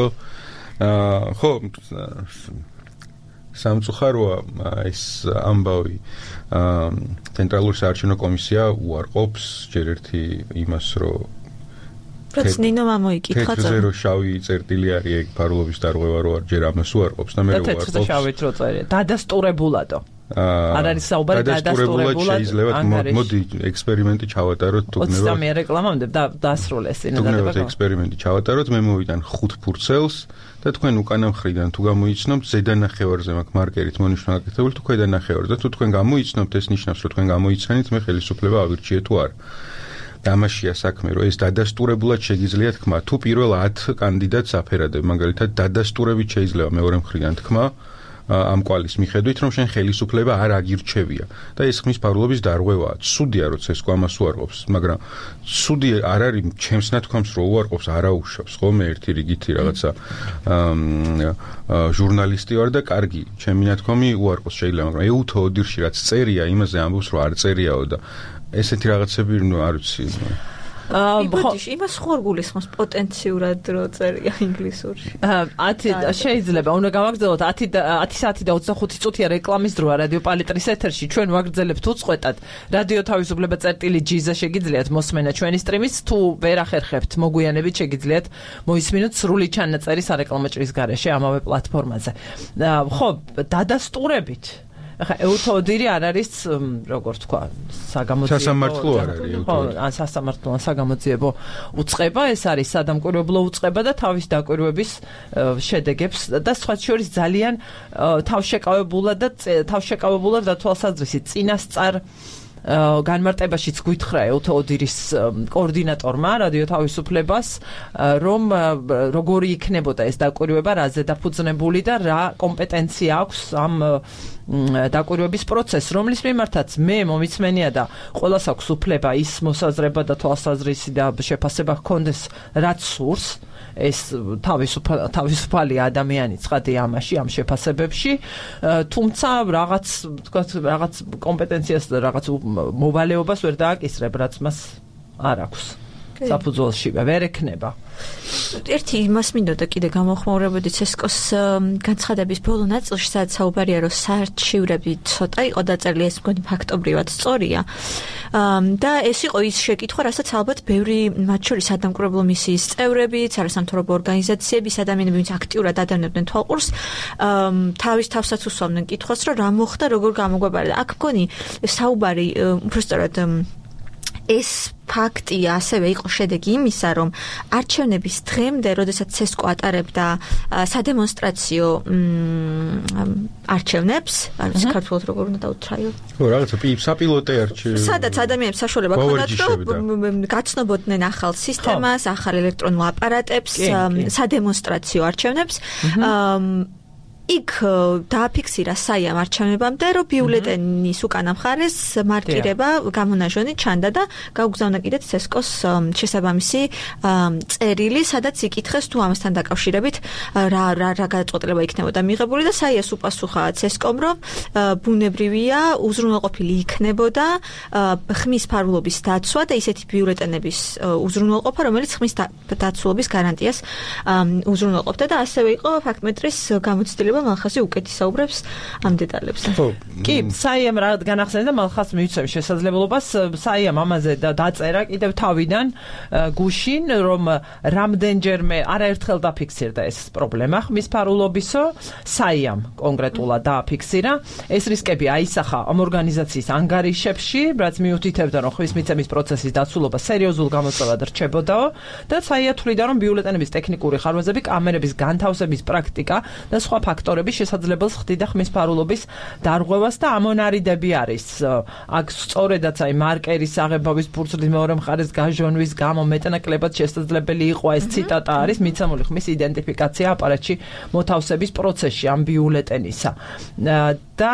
ხო, სამწუხაროა ეს ამბავი. ცენტრალური საარჩევნო კომისია უარყოფს ჯერ ერთი იმას, რომ რაც ნინო მომიკითხა თეთრზე რო შავი წერტილი არის ეგ ფარულობის დარღვევა რო არ ჯერ ამას უარყოფს და მე რო უარყოფს. თეთრზე შავით რო წერია. დადასტურებულადო. არ არის საუბარი დადასტურებულად შეიძლება მოდი ექსპერიმენტი ჩავატაროთ თუ გნება 23 რეკლამამდე დასრულეს ინადება ექსპერიმენტი ჩავატაროთ მე მოვიდან 5 ფურცელს და თქვენ უკანა მხრიდან თუ გამოიცნობთ ზედანახევარზე მაქვს მარკერით მონიშნა გაკეთებული თუ ქვედანახევარზე თუ თქვენ გამოიცნობთ ეს ნიშნავს რომ თქვენ გამოიცანით მე ხელისუფლება ავირჩიე თუ არა ამაშია საქმე, რომ ეს დადასტურებულად შეგიძლია თქმა, თუ პირველ 10 კანდიდატს აფერადებ, მაგალითად დადასტურებით შეიძლება მეორე მხრიდან თქმა ამ კვალის მიხედვით, რომ შენ ხელისუფლება არ აგირჩევია და ეს ხმის ფარულობის დარღვევაა. სუდია როცა ეს ამას უარყოფს, მაგრამ სუდი არ არის ჩემს ნათქვამს რო უარყოფს, არაუშავს, ხოლმე ერთი რიგითი რაღაცა ჟურნალისტი ვარ და კარგი, ჩემი ნათქვამი უარყოფს შეიძლება, მაგრამ ეუთო ოდირში რაც წერია, იმაზე ამბობს, რომ არ წერიაო და ესეთი რაღაცები არ ვიცი. იმას ხوار გულისხმობს პოტენციურად რო წერია ინგლისურში. 10 შეიძლება უნდა გავაგრძელოთ 10 საათი და 25 წუთია რეკლამის დროა რადიო პალიტრის ეთერში. ჩვენ ვაგრძელებთ უწყვეტად რადიო თავისუფლება წერტილი-G-ზე შეგიძლიათ მოსმენა ჩვენი სტრიმის, თუ ვერ ახერხებთ მოგვიანებით შეგიძლიათ მოისმინოთ სრული ჩანაწერი სარეკლამო ჭრის გარეშე ამავე პლატფორმაზე. ხო, დადასტურებით ახლა ეუთოდირი არ არის როგორ თქვა საგამოძიებო სასამართლო არ არის ეუთოდირი. ან სასამართლო ან საგამოძიებო უწყება, ეს არის სადამკვირვებლო უწყება და თავის დაკვირვების შედეგებს და სხვა შორის ძალიან თავშეკავებულად და თვალსაზრისით წინასწარ განმარტებაშიც გვითხრა ეუთოდირის კოორდინატორმა რადიო თავისუფლებას, რომ როგორი იქნებოდა ეს დაკვირვება, რაზე დაფუძნებული და რა კომპეტენცია აქვს ამ დაკვირვების პროცესს, რომლის მიმართაც მე მომიცმენია და ყველას აქვს უფლება ის მოსაზრება და თვალსაზრისი და შეფასება ჰქონდეს, რაც სურს. ეს თავისუფალი ადამიანი ცხადი ამაში, ამ შეფასებებში, თუმცა რაღაც კომპეტენციას და რაღაც მოვალეობას ვერ დააკისრებ, რაც მას არ აქვს. საფუძველში ვერ ექნება. ერთი იმას მინდოდა კიდე გამოხმაურებოდი ცესკოს განცხადების ბოლო ნაწილში, სადაც საუბარია, რომ საარჩივრები ცოტა იყო დაწერილი, ეს მგონი ფაქტობრივად სწორია. და ეს იყო ის შეკითხვა, რასაც ალბათ ბევრი მათ შორის სადამკვირვებლო მისიის წევრებიც, არასამთავრობო ორგანიზაციების ადამიანები, ვინც აქტიურად ადევნებდნენ თვალყურს, თავის თავსაც უსვამდნენ კითხვას, რომ რა მოხდა, როგორ გამოგვაბარა. აქ მგონი საუბარი უბრალოდ ეს ფაქტია, ასევე იყო შედეგი იმისა, რომ არჩევნების დღემდე, როდესაც ცესკო ატარებდა სადემონსტრაციო არჩევნებს, არის საქართველოს როგორ უნდა დაუთრაიო. ხო, რაღაცა საპილოტე არჩევნები. სადაც ადამიანებს საშუალება ჰქონდათ, რომ გაცნობოდნენ ახალ სისტემას, ახალ ელექტრონულ აპარატებს, სადემონსტრაციო არჩევნებს. იქ დააფიქსირა საიამ არჩევნებამდე, რომ ბიულეტენის უკანა მხარეს მარკირება გამონაჟონი ჩანდა და გაუგზავნა კიდეც ცესკოს შესაბამისი წერილი, სადაც იკითხეს თუ ამასთან დაკავშირებით რა გადაწყვეტილება იქნებოდა მიღებული და საიას უპასუხა ცესკომ, რომ ბუნებრივია, უზრუნველყოფილი იქნებოდა ხმის ფარულობის დაცვა და ისეთი ბიულეტენების უზრუნველყოფა, რომელიც ხმის დაცულობის გარანტიას უზრუნველყოფდა და ასევე იყო ფაქტმეტრის გამოცდილება მალხასი უკეთ ისაუბრებს ამ დეტალებზე. კი, საიამ რა განახსენდა მალხას მივიცემ შესაძლებლობას, საიამ ამაზე დაწერა კიდევ თავიდან გუშინ, რომ რამდენჯერმე არაერთხელ დაფიქსირდა ეს პრობლემა ხმის ფარულობისო, საიამ კონკრეტულად დააფიქსირა. ეს რისკები აისახა ამ ორგანიზაციის ანგარიშებში, რაც მიუთითებდა, რომ ხმის მიცემის პროცესის დაცულობა სერიოზულ გამოწვევად რჩებოდაო და საია თვლიდა, რომ ბიულეტენების ტექნიკური ხარვეზები, კამერების განთავსების პრაქტიკა და სხვა ფაქტორები შესაძლებელს ხდიდა ხმის ფარულობის დარღვევას და ამონარიდები არის. აქ სწორედაც აი მარკერის აღებავის ფურცლის მეორე მხარეს გაჟონვის გამო მეტნაკლებად შესაძლებელი იყო ეს ციტატა არის მიცემული ხმის იდენტიფიკაცია აპარატში მოთავსების პროცესში ამ ბიულეტენისა. და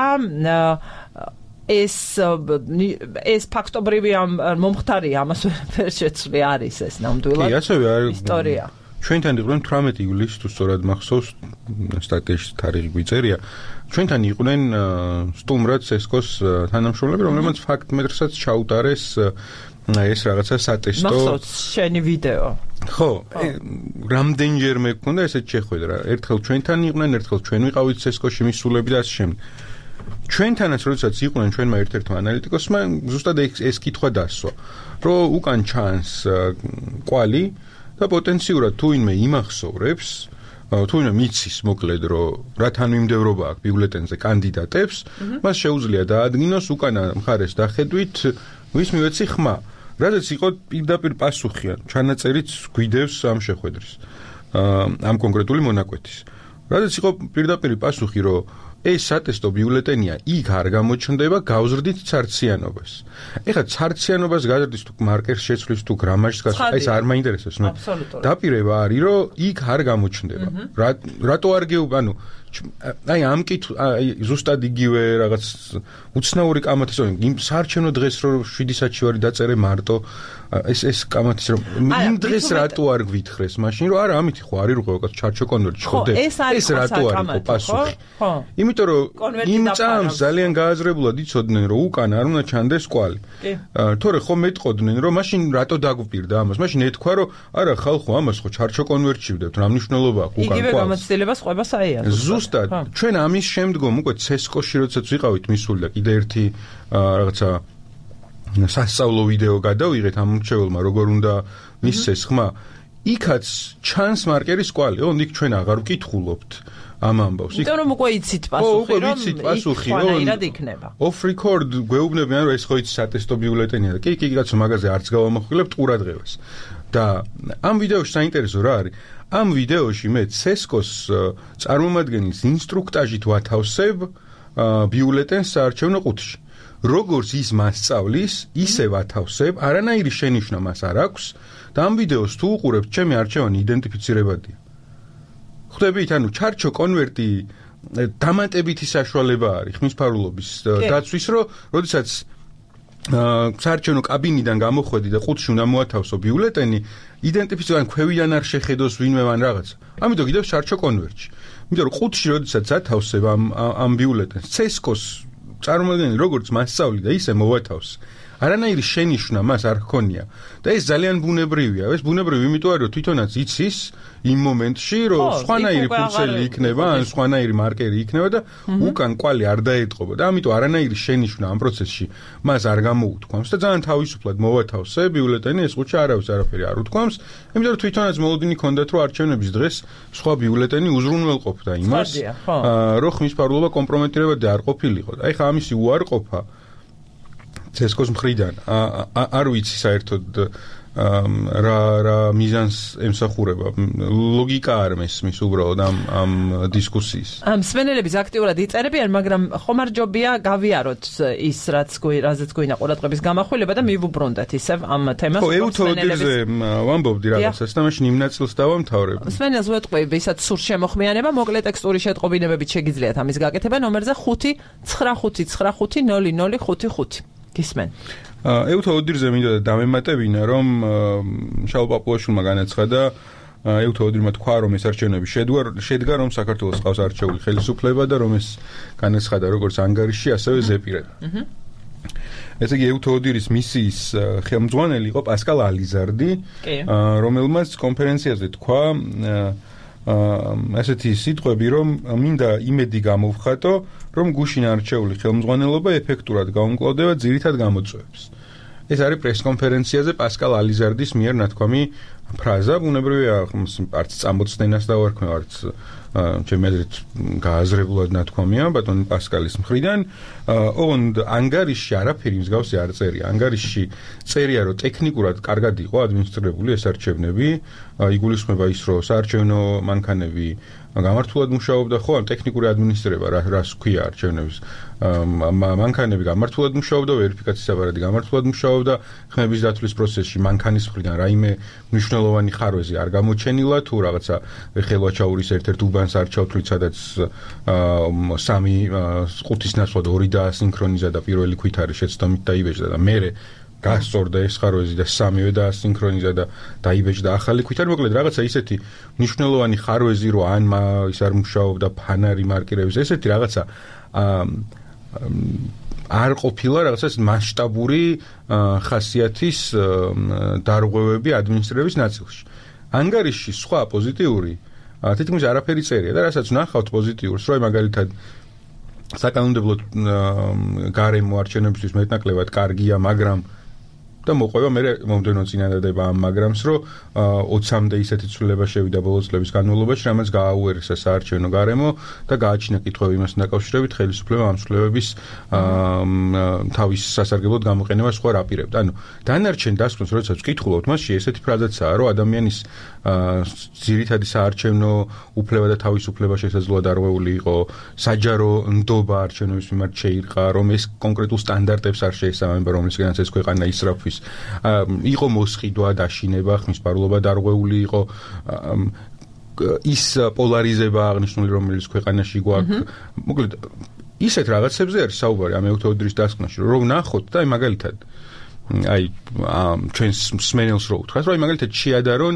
ეს ფაქტობრივი მომხდარია, ამას ვერ შეცვლი არის ეს ნამდვილად ისტორია. ჩვენთან იყვნენ 18 ივლისს თუ სწორად მახსოვს, სტატიაში თარიღი გვიწერია. ჩვენთან იყვნენ სტუმრად ცესკოს თანამშრომლები, რომლებმაც ფაქტმეტრსაც ჩაუტარეს ეს რაღაცა სატესტო. მახსოვს შენი ვიდეო. ხო, რამდენჯერმე გქონდა ესეთ შეხვედრა. ერთხელ ჩვენთან იყვნენ, ერთხელ ჩვენ ვიყავით ცესკოში მისულები და ასე შემდეგ. ჩვენთანაც როდესაც იყვნენ ჩვენმა ერთ-ერთმა ანალიტიკოსმა, ზუსტად ეს კითხვა დასვა, რომ უკან ჩანს კვალი და პოტენციურად თუ ვინმე იმახსოვრებს, თუ ვინმე მიცის მოკლედ, რომ რა თანმიმდევრობა აქვს ბიულეტენზე კანდიდატებს, მას შეუძლია დაადგინოს უკანა მხარეს დახედვით, ვის მივეცი ხმა. რადგან იყო პირდაპირ პასუხი, ჩანაწერიც გვიდევს ამ შეხვედრის, ამ კონკრეტული მონაკვეთის. რადგან იყო პირდაპირ პასუხი, რომ ეს სატესტო ბიულეტენია იქ არ გამოჩნდება, გავზრდით ცარციანობას. ეხლა ცარციანობას გაზრდის თუ მარკერს შეცვლის თუ გრამაჟს გასვლის, ეს არ მაინტერესებს მე. დაპირება არის, რომ იქ არ გამოჩნდება. რატო არ ანუ აი ამ ზუსტად იგივე რაღაც უცნაური კამათის იმ საარჩევნო დღეს რომ 7 საათში ვარი დაწერე მარტო ეს კამათის რომ იმ დღეს რატო არ გვითხრეს მაშინ რომ არა ამითი ხო არის როგორ ჩარჩო კონვერტი ხოდე ეს რატო არის ხო პასუხი იმიტომ რომ იმ წამს ძალიან გააზრებულად იცოდნენ რომ უკან არ უნდა ჩანდეს კვალი თორე ხო მეტყოდნენ რომ მაშინ რატო დაგვპირდა ამას მაშინ ეთქვა რომ არა ხალხო ამას ხო ჩარჩო კონვერტში ვდებთ რა მნიშვნელობა აქვს უკან იგივე გამოცდილებას ყვება საიაროს ზუსტად ჩვენ ამის შემდგომ უკვე ცესკოში როდესაც ვიყავით მისული და კიდე ერთი რაღაცა სასწავლო ვიდეო გადავიღეთ ამ მრჩეველმა როგორ უნდა მისცეს ხმა იქაც ჩანს მარკერის კვალი იქ ჩვენ აღარ ვკითხულობთ ამ ამბავს იმიტომ რომ უკვე იცით პასუხი რომ ხანაირად იქნება off record გვეუბნებიან რომ ეს ხო იცი სატესტო ბიულეტენია და კი კაცო მაგაზე არც გავამახვილებთ ყურადღებას და ამ ვიდეოში საინტერესო რა არის ამ ვიდეოში მე ცესკოს წარმომადგენლის ინსტრუქტაჟით ვათავსებ ბიულეტენს საარჩევნო ყუთში. როგორც ის მასწავლის, ისე ვათავსებ, არანაირი შენიშვნა მას არ აქვს და ამ ვიდეოს თუ უყურებთ, ჩემი არჩევანი იდენტიფიცირებადია. ხვდებით, ანუ ჩარჩო კონვერტი დამატებითი საშუალება არის ხმისფარულობის დაცვის, რომ როდესაც საარჩევნო კაბინიდან გამოხვედი და ყუთში უნდა მოათავსო ბიულეტენი, იდენტიფიცირებან ქვევიდან არ შეხედოს ვინმე ან რაღაცა. ამიტომ კიდევ საარჩევნო კონვერტში. იმიტომ რომ ყუთში როდესაც ათავსებ ამ ბიულეტენს, ცესკოს წარმომადგენელი როგორც მასწავლი და ისე მოვათავს. არანაირი შენიშვნა მას არ ჰქონია და ეს ძალიან ბუნებრივია. ეს ბუნებრივი იმიტომ არის, რომ თვითონაც იცის იმ მომენტში, რომ სხვანაირი ფურცელი იქნება, ან სხვანაირი მარკერი იქნება და უკან კვალი არ დაეტყობა და ამიტომ არანაირი შენიშვნა ამ პროცესში მას არ გამოუთქვამს და ძალიან თავისუფლად მოვათავსე ბიულეტენი ეს ყუთში არავის არაფერი არ უთქვამს, იმიტომ რომ თვითონაც მოლოდინი ჰქონდათ, რომ არჩევნების დღეს სხვა ბიულეტენი უზრუნველყოფდა იმას, რომ ხმისფარულობა კომპრომეტირებადი არ ყოფილიყო. აი ხა ამისი უარყოფა ცესკოს მხრიდან არ ვიცი საერთოდ რა მიზანს ემსახურება ლოგიკა არ მესმის უბრალოდ ამ დისკუსიის მსმენელების აქტიურად იწერებიან მაგრამ ხომარჯობია გავიაროთ ის რაზეც გვინდა ყურადღების გამახვილება და მივუბრუნდეთ ისევ ამ თემას ხო ეუთოდირზე ვამბობდი რაღაცას და მაშინ იმ ნაწილს დავამთავრებ მსმენელს ვეტყვი ვისაც სურს შემოხმიანება მოკლე ტექსტური შეტყობინებებით შეგიძლიათ ამის გაკეთება ნომერზე 595500555 გისმენ. ეუთოდირზე მინდა დამემატებინა, რომ შალ პაპუაშვილმა განაცხადა, ეუთოდირმა თქვა, რომ ეს არჩევნები შედგა, რომ საქართველოს ყავს არჩეული ხელისუფლება და რომ ეს განაცხადა როგორც ანგარიში, ასევე ზეპირად. ესე იგი ეუთოდირის მისიის ხელმძღვანელი იყო პასკალ ალიზარდი, რომელმაც კონფერენციაზე თქვა ასეთი სიტყვები, რომ მინდა იმედი გამოვხატო, რომ გუშინ არჩეული ხელმძღვანელობა ეფექტურად გაუმკლავდება ძირითად გამოწვევებს. ეს არის პრესკონფერენციაზე პასკალ ალიზარდის მიერ ნათქვამი ფრაზა, ბუნებრივია, არც წამოწდენას დავარქმევ, არც ჩემი აზრით გააზრებულად ნათქვამია ბატონ პასკალის მხრიდან. ოღონდ ანგარიში არაფერი მსგავსი არ წერია. ანგარიში წერია, რომ ტექნიკურად კარგად იყო ადმინისტრირებული ეს არჩევნები, იგულისხმება ის, რომ საარჩევნო მანქანები გამართულად მუშაობდა, ხო, ტექნიკური ადმინისტრირება, რას ქვია არჩევნების მანქანები გამართულად მუშაობდა, ვერიფიკაციის აპარატი გამართულად მუშაობდა, ხმების დათვლის პროცესში მანქანის მხრიდან რაიმე მნიშვნელოვანი ხარვეზი არ გამოჩენილა, თუ რაღაცა ხელვაჩაურის ერთ-ერთ უბანს არ ჩავთვლით, სადაც 5 ნაცვლად 2 დაასინქრონიზა და პირველი ქვით არის შეცდომით დაიბეჭდა და მერე გასწორდა ეს ხარვეზი და 3-ვე დაასინქრონიზა და დაიბეჭდა ახალი ქვით. მოკლედ რაღაცა ისეთი მნიშვნელოვანი ხარვეზი, რომ ან ის არ მუშაობდა ფანარი მარკირების, ესეთი რაღაცა არ ყოფილა რაღაცას მასშტაბური ხასიათის დარღვევები ადმინისტრირების ნაწილში. ანგარიში სხვა პოზიტიური თითქმის არაფერი წერია და რასაც ნახავთ პოზიტიურს, რომ მაგალითად საკანონმდებლო გარემო არჩევნებისთვის მეტნაკლებად კარგია, მაგრამ და მოყვება მე მომდენო წინადადება ამ მაგრამს, რომ 20-მდე ისეთი ცვლილება შევიდა ბოლო წლების განმავლობაში, რამაც გააუერესა საარჩევნო გარემო და გააჩინა კითხვები იმასთან დაკავშირებით, ხელისუფლება ამ ცვლილებების თავის სასარგებლოდ გამოყენებას სხვა რაპირებდა. ანუ დანარჩენ დასკვნას როდესაც ვკითხულობთ, მასში ესეთი ფრაზაცაა, რომ ადამიანის ძირითადი საარჩევნო უფლება და თავისუფლება შესაძლოა დარღვეული იყო, საჯარო ნდობა არჩევნების მიმართ შეირყა, რომ ეს კონკრეტულ სტანდარტებს არ შეესაბამება, რომლისგანაც ეს ქვეყანა ისრაფვის. იყო მოსყიდვა, დაშინება, ხმისპარულობა დარღვეული იყო, ის პოლარიზება აღნიშნული, რომელიც ქვეყანაში გვაქვს. მოკლედ, ისეთ რაღაცებზე არის საუბარი ამ ეუთოუდრის დასკვნაში, რომ ვნახოთ და მაგალითად აი ჩვენს მსმენელს რო ვთქვათ, რომ მაგალითად შეადარონ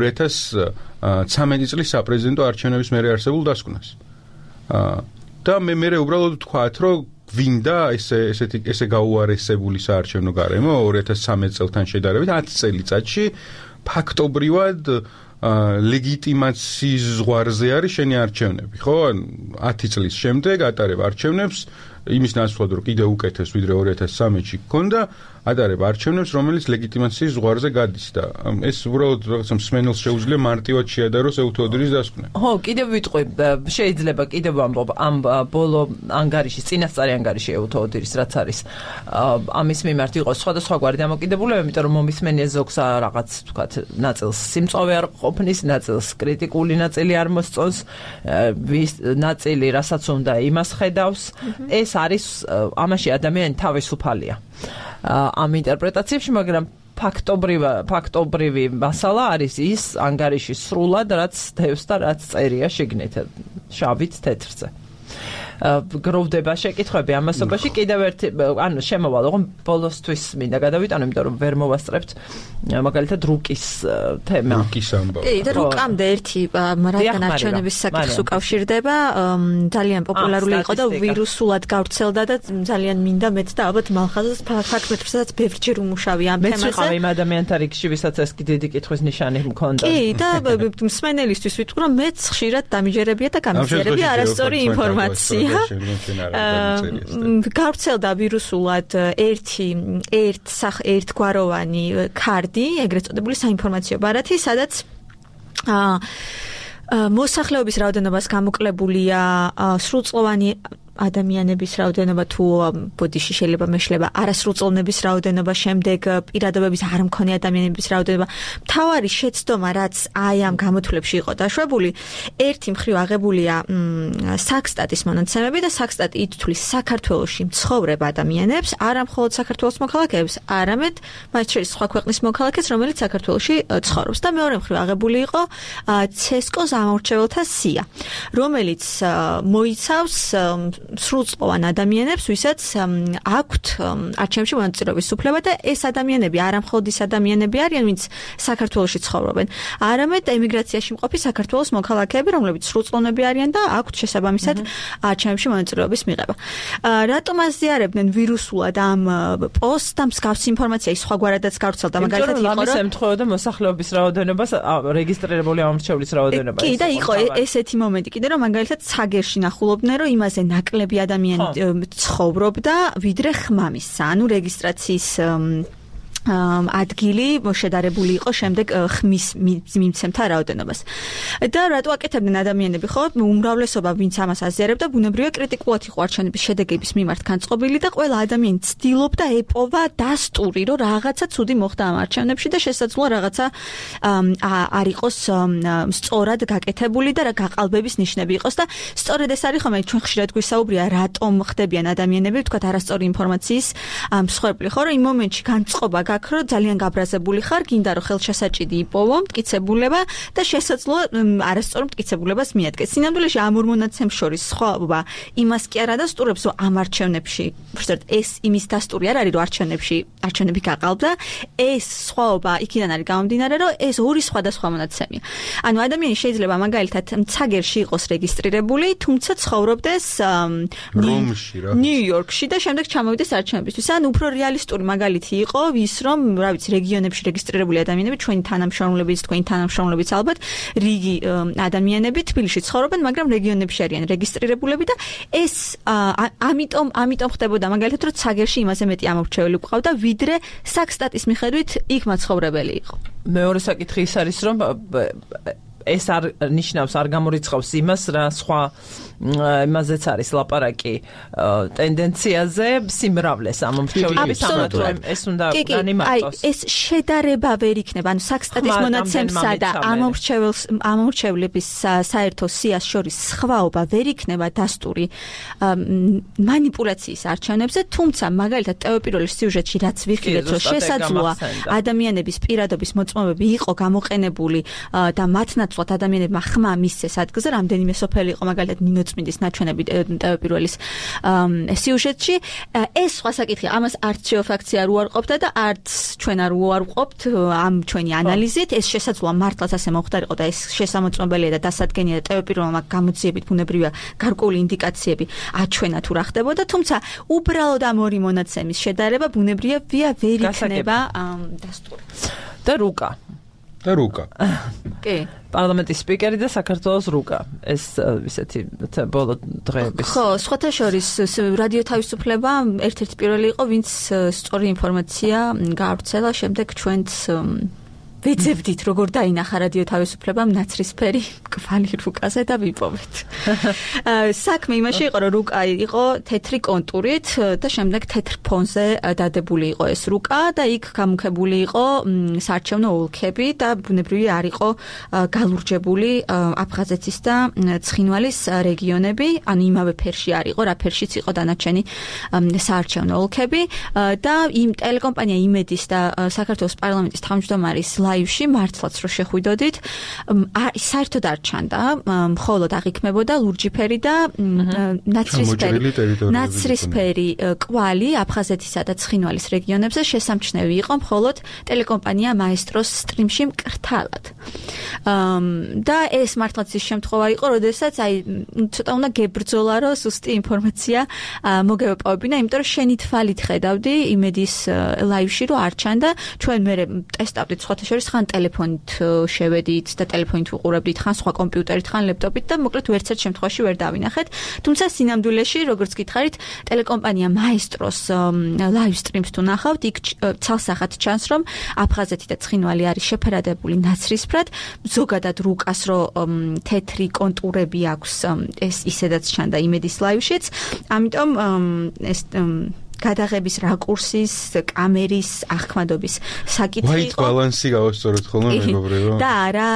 2013 წლის საპრეზიდენტო არჩევნების მერე არსებულ დასკვნას. და მე უბრალოდ ვთქვათ, რომ გვინდა ესე გაუარესებული საარჩევნო გარემო 2013 წელთან შედარებით 10 წელიწადში ფაქტობრივად ლეგიტიმაციის ზღვარზე არის შენი არჩევნები, ხო? 10 წლის შემდეგ ატარებ არჩევნებს იმის ნაცვლად, რომ კიდევ უკეთეს ვიდრე 2013-ში გქონდა, ატარებ არჩევნებს, რომელიც ლეგიტიმაციის ზღვარზე გადის და ეს უბრალოდ რაღაცა მსმენელს შეუძლია მარტივად შეადაროს ეუთოუდრის დასკვნა. ხო, კიდევ ვიტყვი, შეიძლება კიდევ ვამბობ ამ ბოლო ანგარიშის, წინასწარი ანგარიში ეუთოუდრის, რაც არის ამის მიმართ იყო სხვადასხვაგვარი დამოკიდებულება, იმიტომ რომ მომისმენია ზოგს რაღაც თქვათ, ნაწილს სიმწოვე არ ყოფნის, ნაწილს კრიტიკული ნაწილი არ მოსწონს, ვის ნაწილი რასაც უნდა იმას ხედავს. ეს არის ამაში ადამიანი თავისუფალია. ამ ინტერპრეტაციებში, მაგრამ ფაქტობრივი მასალა არის ის ანგარიში სრულად, რაც თევს და რაც წერია შიგნით, შავით თეთრზე. გროვდება შეკითხვები ამასობაში კიდევ ერთი ანუ შემოვალ ოღონდ ბოლოსთვის მინდა გადავიტანო იმიტომ რომ ვერ მოვასწრებთ მაგალითად რუკის თემა რუკის ამბავი და რუკამდე ერთი რადგან არჩევნების საკითხს უკავშირდება ძალიან პოპულარული იყო და ვირუსულად გავრცელდა და ძალიან მინდა მეც და ალბათ მალხაზას ფაქტმეტრსაც ბევრჯერ უმუშავი ამ თემაზე მეც ვიყავი იმ ადამიანთა რიგში ვისაც ეს დიდი კითხვის ნიშანი მქონდა კი და მსმენელისთვის ვიტყვი რომ მეც ხშირად დამიჯერებია და გამიჯერებია არასწორი ინფორმაცია გავრცელდა ვირუსულად ერთგვაროვანი ქარდი, ეგრეთ წოდებული საინფორმაციო ბარათი, სადაც მოსახლეობის რაოდენობას გამოკლებულია სრულწლოვანი ადამიანების რაოდენობა თუ ბოდიში შეიძლება მეშლება არასრულწლოვნების რაოდენობა შემდეგ პირადობების არ მქონე ადამიანების რაოდენობა მთავარი შეცდომა რაც აი ამ გამოთვლებში იყო დაშვებული ერთი მხრივ აღებულია საქსტატის მონაცემები და საქსტატი ითვლის საქართველოში მცხოვრებ ადამიანებს არა მხოლოდ საქართველოს მოქალაქეებს არამედ მათ შორის სხვა ქვეყნის მოქალაქეს რომელიც საქართველოში ცხოვრობს და მეორე მხრივ აღებული იყო ცესკოს ამორჩეველთა სია რომელიც მოიცავს სრულწლოვან ადამიანებს, ვისაც აქვთ არჩევნებში მონაწილეობის უფლება და ეს ადამიანები არა მხოლოდ ის ადამიანები არიან, ვინც საქართველოში ცხოვრობენ, არამედ ემიგრაციაში მყოფი საქართველოს მოქალაქეები, რომლებიც სრულწლოვნები არიან და აქვთ შესაბამისად არჩევნებში მონაწილეობის მიღება. რატომ აზიარებდნენ ვირუსულად ამ პოსტს და მსგავს ინფორმაციას სხვაგვარადაც გავრცელდა, მაგალითად იყო რომ ემთხვეოდა მოსახლეობის რაოდენობას, რეგისტრირებული ამორჩევლის რაოდენობას. კი და იყო ესეთი მომენტი კიდე რომ მაგალითად ცაგერში ნახულობდნენ რომ იმაზე ნაკლები ადამიანი ცხოვრობდა ვიდრე ხმამისსა, ანუ რეგისტრაციის ადგილი შედარებული იყო შემდეგ ხმის მიმცემთა რაოდენობას. და რატო აკეთებდნენ ადამიანები, ხო? უმრავლესობა ვინც ამას აზიარებდა, ბუნებრივია კრიტიკულად იყო არჩევნების შედეგების მიმართ განწყობილი და ყველა ადამიანი ცდილობდა ეპოვა დასტური, რომ რაღაცა ცუდი მოხდა ამ არჩევნებში და შესაძლოა რაღაცა არ იყოს სწორად გაკეთებული და გაყალბების ნიშნები იყოს და სწორედ ეს არის ხომ ჩვენ ხშირად გვისაუბრია რატომ ხდებიან ადამიანები, თქვათ არასწორი ინფორმაციის მსხვერპლი, ხო? რომ იმ მომენტში განწყობა რომ ძალიან გაბრაზებული ხარ, გინდა რომ ხელშესაჭიდი იპოვო, მტკიცებულება და შესაძლოა არასწორ მტკიცებულებას მიადგეს. სინამდვილეში ამ ორ მონაცემს შორის სხვაობა იმას კი არ ადასტურებს, რომ ამ არჩევნებში, უბრალოდ ეს იმის დასტური არ არის, რომ არჩევნები გაყალბდა, ეს სხვაობა იქიდან არის გამომდინარე, რომ ეს ორი სხვადასხვა მონაცემია. ანუ ადამიანი შეიძლება მაგალითად ცაგერში იყოს რეგისტრირებული, თუმცა ცხოვრობდეს რომში რა. ნიუ-იორკში და შემდეგ ჩამოვიდეს არჩევნებისთვის. ან უფრო რეალისტური მაგალითი იყო ის, რომ რა ვიცი რეგიონებში რეგისტრირებული ადამიანები ჩვენი თანამშრომლებიც თქვენი თანამშრომლებიც ალბათ რიგი ადამიანები თბილისში ცხოვრობენ მაგრამ რეგიონებში არიან რეგისტრირებულები და ეს ამიტომ ხდებოდა მაგალითად რომ ცაგერში იმაზე მეტი ამორჩეველი გვყავდა ვიდრე საქსტატის მიხედვით იქ მაცხოვრებელი იყო მეორე საკითხი ის არის რომ ეს არ ნიშნავს არ გამორიცხავს იმას რა სხვა იმაზეც არის ლაპარაკი ტენდენციაზე სიმრავლეს ამომრჩევლების ამათვე ეს უნდა განიმარტოს ეს შედარება ვერ იქნება ანუ საქსტატის მონაცემსა და ამომრჩევლების საერთო სიას შორის სხვაობა ვერ იქნება დასტური მანიპულაციის არჩევნებზე თუმცა მაგალითად ტევპიროლის სიუჟეტში რაც ვიხილეთ რომ შესაძლოა ადამიანების პირადობის მოწმობები იყო გამოყენებული და მათ ნაცვლად ადამიანებმა ხმა მისცეს ადგილზე რამდენიმე სოფელი იყო მაგალითად ნინოწმინდის ნაჩვენები ტევპიროლის სიუჟეტში ეს სხვა საკითხია ამას არც შეოფაქცია არ უარყოფდა და არც ჩვენ არ უარყოფთ ამ ჩვენი ანალიზით ეს შესაძლოა მართლაც ასე მოხდარიყო და ეს შესამოწმებელია და დასადგენია და ტევპიროლმა გამოძიებით ბუნებრივია გარკვეული ინდიკაციები აჩვენა თუ რა ხდებოდა თუმცა უბრალოდ ამ ორი მონაცემის შედარება ბუნებრივია ვერ იქნება დასტური და რუკა კი პარლამენტის სპიკერი და საქართველოს რუკა ეს ისეთი ბოლო დღეების ხო სხვათა შორის რადიო თავისუფლება ერთ-ერთი პირველი იყო ვინც სწორი ინფორმაცია გაავრცელა შემდეგ ჩვენც ვეძებდით როგორ დაინახა რადიო თავისუფლებამ ნაცრისფერი კვალი რუკაზე და ვიპოვეთ. საქმე იმაში იყო რომ რუკა იყო თეთრი კონტურით და შემდეგ თეთრ ფონზე დადებული იყო ეს რუკა და იქ გამუქებული იყო საარჩევნო ოლქები და ბუნებრივი არ იყო გალურჯებული აფხაზეთის და ცხინვალის რეგიონები, ანუ იმავე ფერში არ იყო, რა ფერშიც იყო დანარჩენი საარჩევნო ოლქები და იმ ტელეკომპანია იმედის და საქართველოს პარლამენტის თავმჯდომარის ლაივში მართლაც რო შეხვიდოდით საერთოდ არ ჩანდა მხოლოდ აღიქმებოდა ლურჯიფერი და ნაცრისფერი კვალი აფხაზეთისა და ცხინვალის რეგიონებზე შესამჩნევი იყო მხოლოდ ტელეკომპანია მაესტროს სტრიმში მკრთალად და ეს მართლაც ის შემთხვევა იყო როდესაც აი ცოტა უნდა გებრძოლა რომ სუსტი ინფორმაცია მოგეპოვებინა იმიტომ რომ შენი თვალით ხედავდი იმედის ლაივში რომ არ ჩანდა ჩვენ მე ტესტავდით სხვათა შორის ხან ტელეფონით შევედით და ტელეფონით უყურებდით ხან სხვა კომპიუტერით ხან ლეპტოპით და მოკლედ ვერცერთ შემთხვევაში ვერ დავინახეთ თუმცა სინამდვილეში როგორც გითხარით ტელეკომპანია მაესტროს ლაივ სტრიმს თუ ნახავთ იქ ცალსახად ჩანს რომ აფხაზეთი და ცხინვალი არის შეფერადებული ნაცრისფრად ზოგადად რუკას რომ თეთრი კონტურები აქვს ეს ისედაც ჩანდა იმედის ლაივშიც ამიტომ ეს გადაღების რაკურსის, კამერის, აღქმადობის საკითხი იყო. White balance-ი გავასწოროთ ხოლმე მეგობრებო. და არა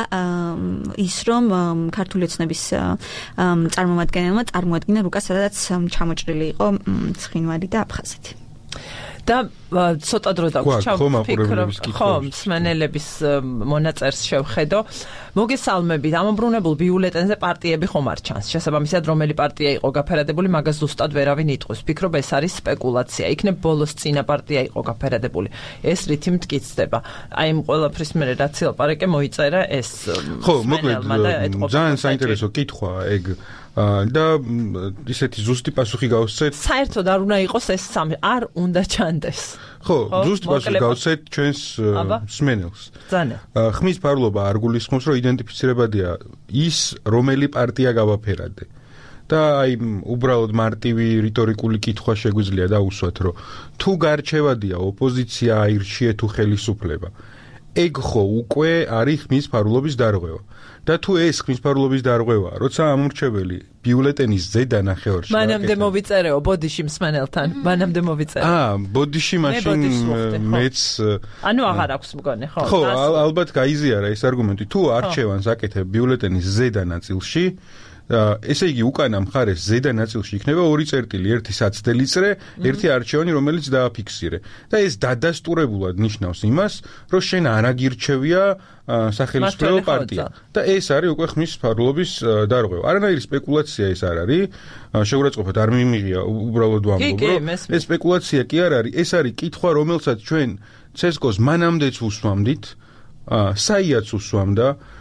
ის რომ ქართული ოცნების წარმომადგენელმა წარმოადგინა რუკას, სადაც ჩამოჭრილი იყო ცხინვალი და აფხაზეთი. და ცოტა დრო დავფიქრობ, ხო, მსმენელების მონაწერს შევხედო. მოგესალმებით, ამობრუნებულ ბიულეტენზე პარტიები ხომ არ ჩანს. შესაბამისად, რომელი პარტია იყო გაფერადებული, მაგას ზუსტად ვერავინ იტყვის. ფიქრობ, ეს არის სპეკულაცია. იქნებ ბოლოს წინა პარტია იყო გაფერადებული. ეს რითი მტკიცდება. აი იმ ყველაფრის მერე რაც ლაპარაკე მოიწერა ეს ხო, მოკლედ ძალიან საინტერესო კითხვა ეგ და ისეთი ზუსტი პასუხი გავსცეთ. საერთოდ არ უნდა იყოს ეს სამი, არ უნდა ჩანდეს. ხო, ზუსტი პასუხი გავსცეთ ჩვენს მსმენელს. ხმის ფარლობა არ გულისხმობს, რომ იდენტიფიცირებადია ის, რომელი პარტია გავაფერადე. და აი უბრალოდ მარტივი რიტორიკული კითხვა შეგვიძლია დაუსვათ, რომ თუ გარჩევადია ოპოზიცია აირჩიე თუ ხელისუფლება. ეგ ხო უკვე არის ხმის ფარლობის დარღვევა. და თუ ეს ხმის ფარლობის დარღვევაა, როცა ამორჩეველი ბიულეტენის ზედა ნახევარში მანამდე მოვიწერეო ბოდიში მსმენელთან, მანამდე მოვიწერე. ბოდიში მაშინ მეც ანუ აღარ აქვს მგონი, ხო? ხო, ალბათ გაიზიარა ეს არგუმენტი. თუ არჩევანს აკეთებ ბიულეტენის ზედა ნაწილში, ესე იგი უკანა მხარეს ზედა ნაწილში იქნება ორი წერტილი, ერთი საცდელი წრე, ერთი არჩევანი, რომელიც დააფიქსირე. და ეს დადასტურებულად ნიშნავს იმას, რომ შენ არ აგირჩევია სახელმწიფო პარტია. და ეს არის უკვე ხმის ფარლობის დარღვევა. არანაირი სპეკულაცია ეს არ არის. შეურაცხყოფად არ მიმიღია უბრალოდ ვამბობ, რომ ეს სპეკულაცია კი არ არის, ეს არის კითხვა, რომელსაც ჩვენ ცესკოს მანამდეც უსვამდით, საიაც უსვამდა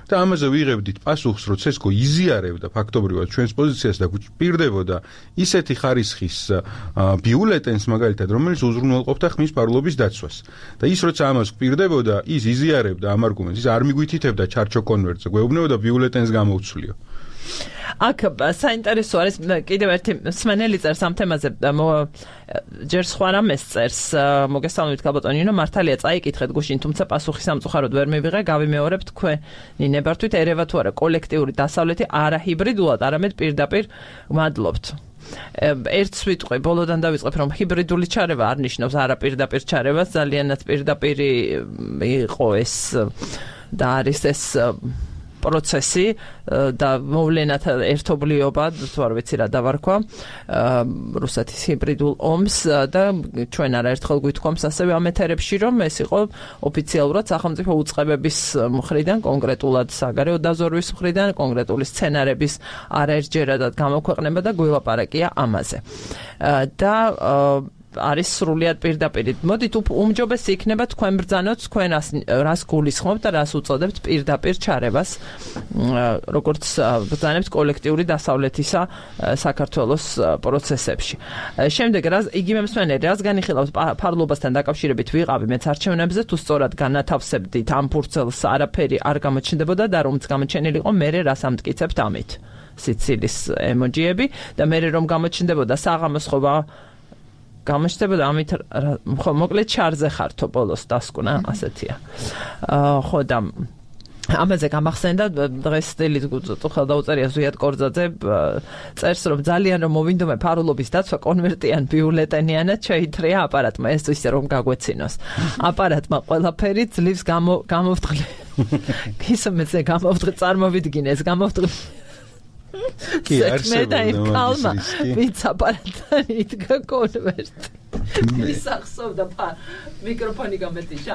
და ამაზე ვიღებდით პასუხს, რომ CESCO იზიარებდა ფაქტობრივად ჩვენს პოზიციას და გვპირდებოდა ისეთი ხარისხის ბიულეტენს მაგალითად, რომელიც უზრუნველყოფდა ხმის ფარულობის დაცვას. და ის როცა ამას გვპირდებოდა, ის იზიარებდა ამ არგუმენტს, ის არ მიგვითითებდა ჩარჩო კონვერტზე, გვეუბნებოდა ბიულეტენს გამოვცვლიო. აქ საინტერესო არის კიდევ ერთი მსმენელი წერს ამ თემაზე ჯერ სხვა რამეს წერს მოგესალმებით ქალბატონინო მართალია წაიკითხეთ გუშინ თუმცა პასუხი სამწუხაროდ ვერ მივიღე გავიმეორებ თქვენი ნებართვით ერევა თუ არა კოლექტიური დასავლეთი არა ჰიბრიდულად არამედ პირდაპირ მადლობთ ერთს ვიტყვი ბოლოდან დავიწყებ რომ ჰიბრიდული ჩარევა არ ნიშნავს არა პირდაპირ ჩარევას ძალიანაც პირდაპირი იყო ეს და არის ეს პროცესი და მოვლენათა ერთობლიობა, თუ არ ვიცი რა დავარქვა, რუსეთის ჰიბრიდულ ომს და ჩვენ არაერთხელ გვითქვამს ასევე ამ ეთერებში, რომ ეს იყო ოფიციალურად სახელმწიფო უწყებების მხრიდან, კონკრეტულად საგარეო დაზვერვის მხრიდან, კონკრეტული სცენარების არაერთჯერადად გამოქვეყნება და გველაპარაკია ამაზე. და არის სრულიად პირდაპირ. მოდით უმჯობესი იქნება თქვენ ბრძანოთ, თქვენ რას გულისხმობთ და რას უწოდებთ პირდაპირ ჩარევას, როგორც ბრძანებთ კოლექტიური დასავლეთისა საქართველოს პროცესებში. შემდეგ იგივე მსმენელი რას განიხილავს ფარლობასთან დაკავშირებით ვიყავი მეც არჩევნებზე, თუ სწორად განათავსებდით ამ ფურცელს არაფერი არ გამოჩნდებოდა და რომც გამოჩენილი იყო, მერე რას ამტკიცებთ ამით. სიცილის ემოჯიები და მერე რომ გამოჩნდებოდა საღამოს ხობა გამოჩნდებოდა ამით მოკლედ ჩარზე ხართო ბოლოს დასკვნა ასეთია. ხო და ამაზე გამახსენდა დღეს სტილით ხელდაუწერია ზვიად კორძაძე წერს რომ ძალიან რომ მოვინდომე ფარულობის დაცვა კონვერტიან ბიულეტენიანად შეითრია აპარატმა ეს ისე რომ გაგვეცინოს. აპარატმა ყველაფერი ძლივს გამოვთხრა. ისომეც გამოვთხრა წარმოვიდგინეს გამოვთხრა კი არსებობს კალმა ვინც აპარატთან იდგა კონვერტი ის ახსოვდა მიკროფონი გამეტიშა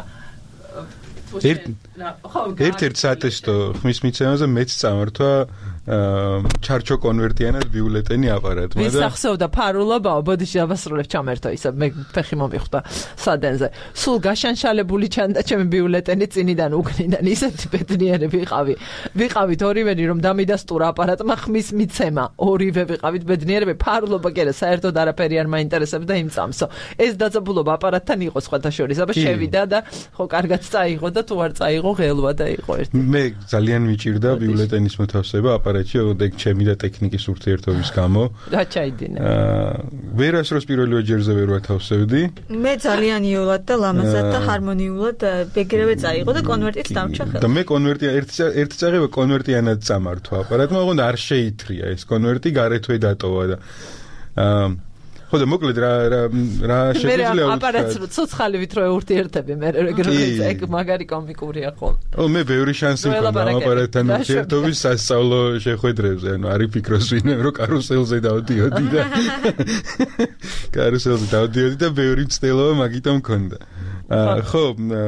ერთ-ერთ სატესტო ხმის მიცემაზე მეც წამართვა ჩარჩო კონვერტიანად ბიულეტენი აპარატმა და ვის ახსოვდა ფარულობაო ბოდიში დავასრულებ ჩამერთო ისა მე ფეხი მომიხდა სადენზე სულ გაშანშალებული ჩანდა ჩემი ბიულეტენი წინიდან უკნიდან ისეთი ბედნიერები ვიყავით ორივენი რომ დამიდასტურა აპარატმა ხმის მიცემა ორივე ვიყავით ბედნიერები ფარულობა კი არა საერთოდ არაფერი არ მაინტერესებდა იმ წამსო ეს დაძაბულობა აპარატთან იყო სხვათა შორის აბა შევიდა და ხო კარგად წაიღო და თუ არ წაიღო ღელვა და იყო ერთი მე ძალიან მიჭირდა ბიულეტენის მოთავსება აპარატში ჩემი და ტექნიკის ურთიერთობის გამო რა ჩაიდინე ვერასდროს პირველივე ჯერზე ვერ ვათავსებდი მე ძალიან იოლად და ლამაზად და ჰარმონიულად ბეგრევე წაიღო და კონვერტიც დამჭა ხელს და მე კონვერტი ერთი წაღება კონვერტიანად წამართვა აპარატმა ოღონდ არ შეითრია ეს კონვერტი გარეთვე დატოვა და ხო და მოკლედ რა შეგვიძლია ვთქვა აპარატს ცოცხალივით რო ურთიერთები მე ეგ მაგარი კომიკურია ხოლმე ო მე ბევრი შანსი მქონდა აპარატთან ურთიერთობის სასწავლო შეხვედრებზე ანუ არ იფიქროს ვინმე რომ კარუსელზე დავდიოდი და ბევრი მცდელობა მაგიტომ მქონდა ხო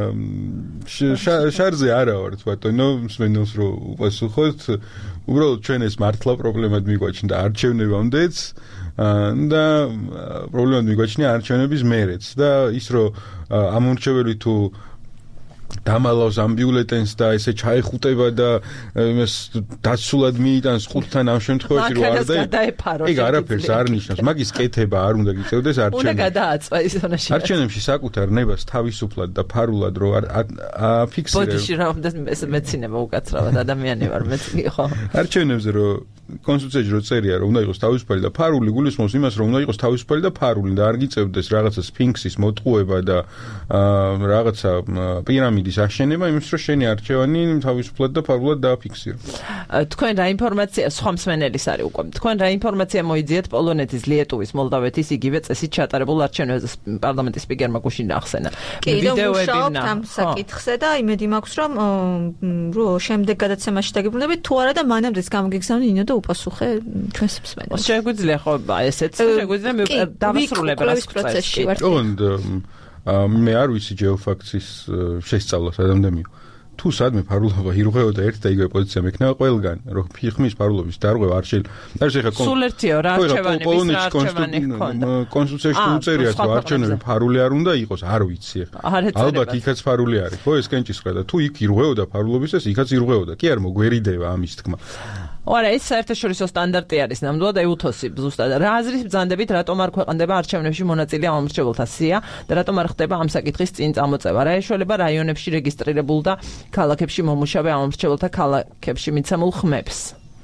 შარზე არა ვარ ბატონო მსმენელს რო უპასუხოთ უბრალოდ ჩვენ ეს მართლა პრობლემად მიგვაჩნდა არჩევნებამდეც და პრობლემა მიგვაჩნია არჩევნების მერეც და ის რომ ამორჩეველი თუ დამალავს ამ ბიულეტენს და ესე ჩაეხუტება და იმას დაცულად მიიტანს ხუთთან ამ შემთხვევაში რო არ ეგ არაფერს არ ნიშნავს მაგის კეთება არ უნდა გიწევდეს არჩევნებში უნდა გადააწვა ის თონაში არჩევნებში საკუთარ ნებას თავისუფლად და ფარულად რო აფიქსირებ ბოდიში რამდენ მეცინება უკაცრავად ადამიანი ვარ მეც ხო არჩევნებზე რო კონსტიტუციაში რო წერია რომ უნდა იყოს თავისუფალი და ფარული გულისხმობს იმას რომ უნდა იყოს თავისუფალი და ფარული და არ გიწევდეს რაღაცა სფინქსის მოტყუება და რაღაცა პირამიდის აშენება იმის რომ შენი არჩევანი თავისუფლად და ფარულად დააფიქსირო თქვენ რა ინფორმაცია სხვა მსმენელის არის უკვე თქვენ რა ინფორმაცია მოიძიეთ პოლონეთის ლიეტუვის მოლდავეთის იგივე წესით ჩატარებულ არჩევნებზე პარლამენტის სპიკერმა გუშინ ახსენა ვიდეოები ამ საკითხზე და იმედი მაქვს რომ შემდეგ გადაცემაში დაგიბრუნდებით თუ არა და მანამდეც გამოგიგზავნე ინო და უპასუხე ჩვენს მსმენელს შეგვიძლია ხო ესეც შეგვიძლია დავასრულებ რას პროცესში ვარ ოღონდ მე არ ვიცი ჯეოფაქცის შესწავლას ადამიანო თუ სადმე ფარულობა ირღვეოდა ერთ და იგივე პოზიცია მექნება ყველგან, რომ ხმის ფარულობის დარღვევა არ შეიძლება. სულ ერთია რა არჩევანი, ვის არჩევანი ჰქონდა. კონსტიტუციაში უწერიათ, რომ არჩევნები ფარული არ უნდა იყოს, არ ვიცი ახლა. ალბათ იქაც ფარული არის, ხო, ეს კენჭისყრა და თუ იქ ირღვეოდა ფარულობისას, იქაც ირღვეოდა. კი არ მოგვერიდება ამის თქმა. არა, ეს საერთაშორისო სტანდარტი არის ნამდვილად EUTHOS-ი ზუსტად. რა აზრის ბრძანდებით, რატომ არ ქვეყანდება არჩევნებში მონაწილე ამომრჩეველთა სია და რატომ არ ხდება ამ საკითხის წინ წამოწევა? რა ეშველება რაიონებში რეგისტრირებულ და ქალაქებში მომუშავე ამომრჩეველთა ქალაქებში მიცემულ ხმებს?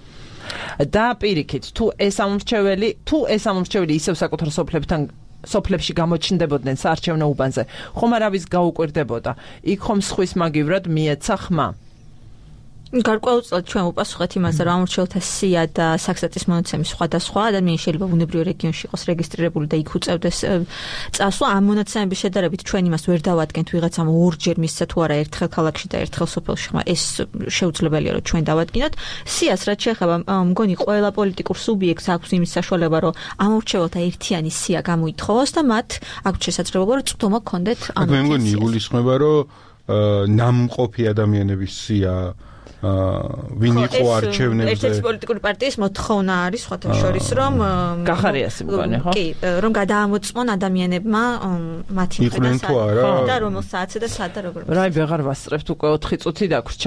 და პირიქით, თუ ეს ამომრჩეველი ისევ საკუთარ სოფლებში გამოჩნდებოდნენ საარჩევნო უბანზე, ხომ არავის გაუკვირდებოდა? იქ ხომ სხვის მაგივრად მიეცა ხმა? გარკვეულწილად ჩვენ ვუპასუხეთ იმაზე, რომ ამორჩეველთა სია და საქსტატის მონაცემის სხვადასხვა ადამიანი შეიძლება ბუნებრივ რეგიონში იყოს რეგისტრირებული და იქ უწევდეს წასვლა. ამ მონაცემების შედარებით ჩვენ იმას ვერ დავადგენთ ვიღაცამ ორჯერ მისცა თუ არა ერთხელ ქალაქში და ერთხელ სოფელში ხმა. ეს შეუძლებელია რომ ჩვენ დავადგინოთ. სიას რაც შეეხება, მგონი ყველა პოლიტიკურ სუბიექტს აქვს იმის საშუალება, რომ ამორჩეველთა ერთიანი სია გამოითხოვოს და მათ აქვს შესაძლებლობა რომ წვდომა გქონდეთ ამ. მე მგონი იგულისხმება, რომ ნამყოფი ადამიანების სია ვინ იყო არჩევნებზე. ერთ-ერთი პოლიტიკური პარტიის მოთხოვნა არის სხვათა შორის, რომ გახარიასი მგონი, ხო? კი, რომ გადაამოწმონ ადამიანებმა მათი მხრიდან და რომელ საათზე და სად და როგორ. რაი ვეღარ ვასწრებთ, უკვე 4 წუთი დაგვრჩა.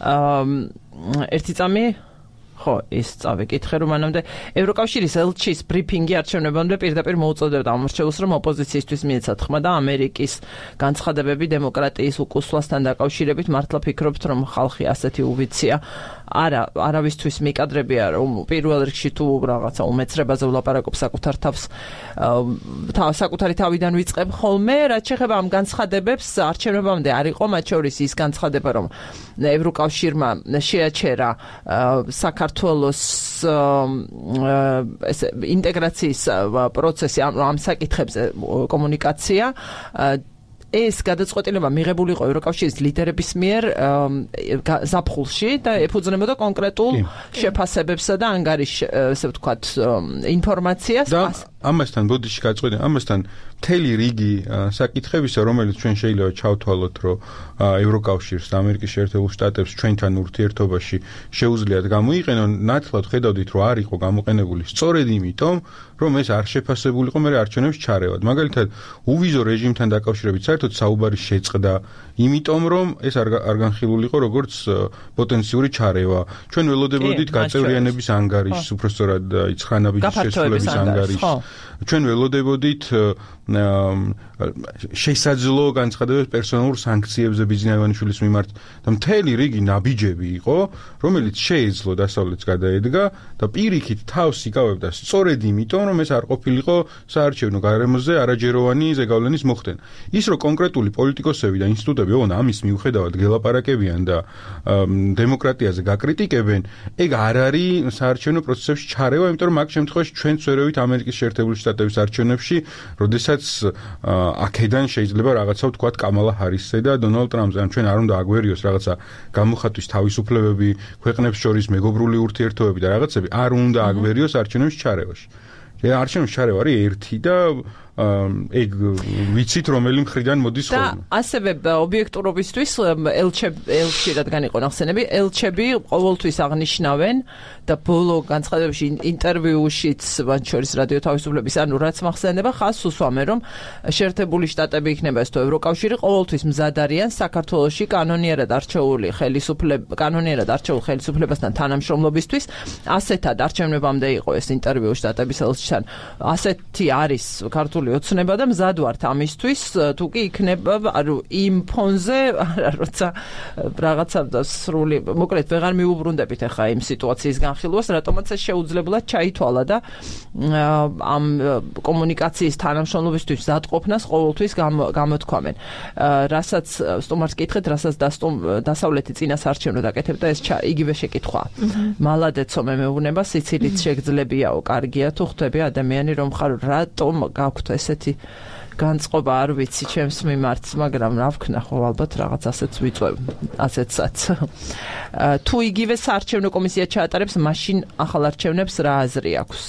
ერთი წამი ხო, ის წავიკითხე, რომ მანამდე ევროკავშირის ელჩის ბრიფინგი არჩევნებამდე პირდაპირ მოუწოდებდა ამორჩეულს, რომ ოპოზიციისთვის მიეცათ ხმა და ამერიკის განცხადებები დემოკრატიის უკუსვლასთან დაკავშირებით მართლა ფიქრობთ, რომ ხალხი ასეთი უვიცია? არავისთვის მიკადრებია, რომ პირველ რიგში თუ რაღაცა უმეცრებაზე ვლაპარაკობ საკუთარ თავს, საკუთარი თავიდან ვიწყებ ხოლმე, რაც შეეხება ამ განცხადებებს, არჩევნებამდე არ იყო მათ შორის ის განცხადება, რომ ევროკავშირმა შეაჩერა საქართველოს ინტეგრაციის პროცესი ამ საკითხებზე კომუნიკაცია. ეს გადაწყვეტილება მიღებული იყო ევროკავშირის ლიდერების მიერ ზაფხულში და ეფუძნებოდა კონკრეტულ შეფასებებსა და ესე ვთქვათ ინფორმაციას. და ამასთან ბოდიში გაწყვეტენ, ამასთან მთელი რიგი საკითხებისა, რომელიც ჩვენ შეიძლება ჩავთვალოთ, რომ ევროკავშირს და ამერიკის შეერთებულ შტატებს ჩვენთან ურთიერთობაში შეუძლიათ გამოიყენონ, ნათლად ხედავდით, რომ არ იყო გამოყენებული სწორედ იმიტომ, რომ ეს არ შეფასებული იყო მე არჩევნებს ჩარევად. მაგალითად, უვიზო რეჟიმთან დაკავშირებით საერთოდ საუბარი შეწყდა, იმიტომ რომ ეს არ განხილული იყო როგორც პოტენციური ჩარევა. ჩვენ ველოდებოდით გაწევრიანების ანგარიშს, უბრალოდ იცხრანაბიჯის შესრულების ანგარიშს. ჩვენ ველოდებოდით შესაძლო განცხადებებს პერსონალურ სანქციებზე ბიზნეს ივანიშვილის მიმართ და მთელი რიგი ნაბიჯები იყო, რომელიც შეეძლო დასავლეთს გადაედგა და პირიქით თავს იკავებდა სწორედ იმიტომ, რომ ეს არ ყოფილიყო საარჩევნო გარემოზე არაჯეროვანი ზეგავლენის მოხდენა. ის რომ კონკრეტული პოლიტიკოსები და ინსტიტუტები ამის მიუხედავად გელაპარაკებიან და დემოკრატიაზე გაკრიტიკებენ, ეგ არ არის საარჩევნო პროცესებში ჩარევა, იმიტომ რომ მაგ შემთხვევაში ჩვენც ვერევით ამერიკის შეერთებული შტატების არჩევნებში, როდესაც აქედან შეიძლება რაღაცა ვთქვათ კამალა ჰარისზე და დონალდ ტრამპზე, ან ჩვენ არ უნდა აგვერიოს რაღაცა გამოხატვის თავისუფლებები, ქვეყნებს შორის მეგობრული ურთიერთობები და რაღაცები არ უნდა აგვერიოს არჩევნების ჩარევაში. არჩევნების ჩარევა არის ერთი და ეგ ვიცით რომელი მხრიდან მოდის ხოლმე. და ასევე ობიექტურობისთვის ელჩი რადგან იყო ნახსენები, ელჩები ყოველთვის აღნიშნავენ და ბოლო განცხადებებში ინტერვიუშიც მათ შორის რადიო თავისუფლების, ანუ რაც მახსენდება, ხაზს უსვამენ, რომ შეერთებული შტატები იქნება ეს თუ ევროკავშირი ყოველთვის მზად არიან საქართველოში კანონიერად არჩეული ხელისუფლებასთან თანამშრომლობისთვის. ასეთად არჩევნებამდე იყო ეს ინტერვიუ შტატების ელჩთან. ასეთი არის ქართული ოცნება და მზად ვართ ამისთვის, თუ კი იქნება, ანუ იმ ფონზე, როცა რაღაცა სრული, მოკლედ ვეღარ მიუბრუნდებით ახლა იმ სიტუაციის განხილვას, რატომაც ეს შეუძლებლად ჩაითვალა და ამ კომუნიკაციის თანამშრომლობისთვის მზადყოფნას ყოველთვის გამოთქვამენ. რასაც სტუმარს კითხეთ, რასაც დასავლეთი წინასაარჩევნო დაკეთებდა, ეს იგივე შეკითხვა. მალადეცო მე მეუბნება, სიცილით შეგძლებიაო, კარგია თუ ხვდები ადამიანი რომ ხარ, რატომ გაქვთ ესეთი განწყობა, არ ვიცი ჩემს მიმართ, მაგრამ რა ვქნა, ხო ალბათ რაღაც ასეც ვიწევ, ასეცაც. თუ იგივე საარჩევნო კომისია ჩაატარებს, მაშინ ახალ არჩევნებს რა აზრი აქვს?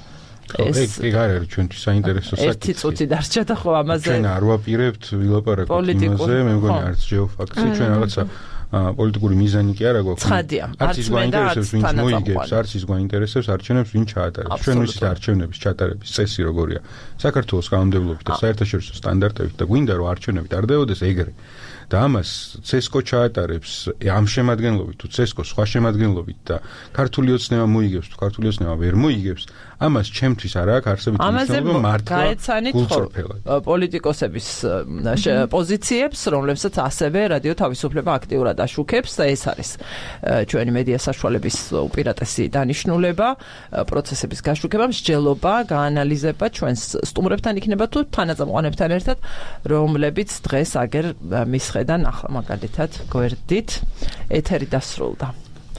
ეგ არის ჩვენთვის საინტერესო საკითხი. ერთი წუთი დარჩა და ხო ამაზე ჩვენ არ ვაპირებთ ვილაპარაკოთ იმაზე, მე მგონი არც ჯეოფაქსი, ჩვენ რაღაცა პოლიტიკური მიზანი კი არა გვაქვს. ცხადია. არც ის გვაინტერესებს ვინც მოიგებს, არც ის გვაინტერესებს არჩევნებს ვინ ჩაატარებს. ჩვენ ვიცით არჩევნების ჩატარების წესი როგორია. საქართველოს კანონმდებლობით და საერთაშორისო სტანდარტებით და გვინდა რომ არჩევნები ტარდებოდეს ეგრე. და ამას CESCO ჩაატარებს ამ შემადგენლობით თუ CESCO სხვა შემადგენლობით და ქართული ოცნება მოიგებს თუ ქართული ოცნება ვერ მოიგებს, ამას ჩემთვის არ აქვს არსებითი მნიშვნელობა მართლა გულწრფელად. პოლიტიკოსების პოზიციებს, რომლებსაც ასევე რადიო თავისუფლება აქტიურად აშუქებს და ეს არის ჩვენი მედია საშუალების უპირატესი დანიშნულება, პროცესების გაშუქება, მსჯელობა, გაანალიზება ჩვენს სტუმრებთან იქნება თუ თანაწამყვანებთან ერთად, რომლებიც დღეს აგერ მის ხედან ახლა მაგალითად გვერდით ეთერი დასრულდა.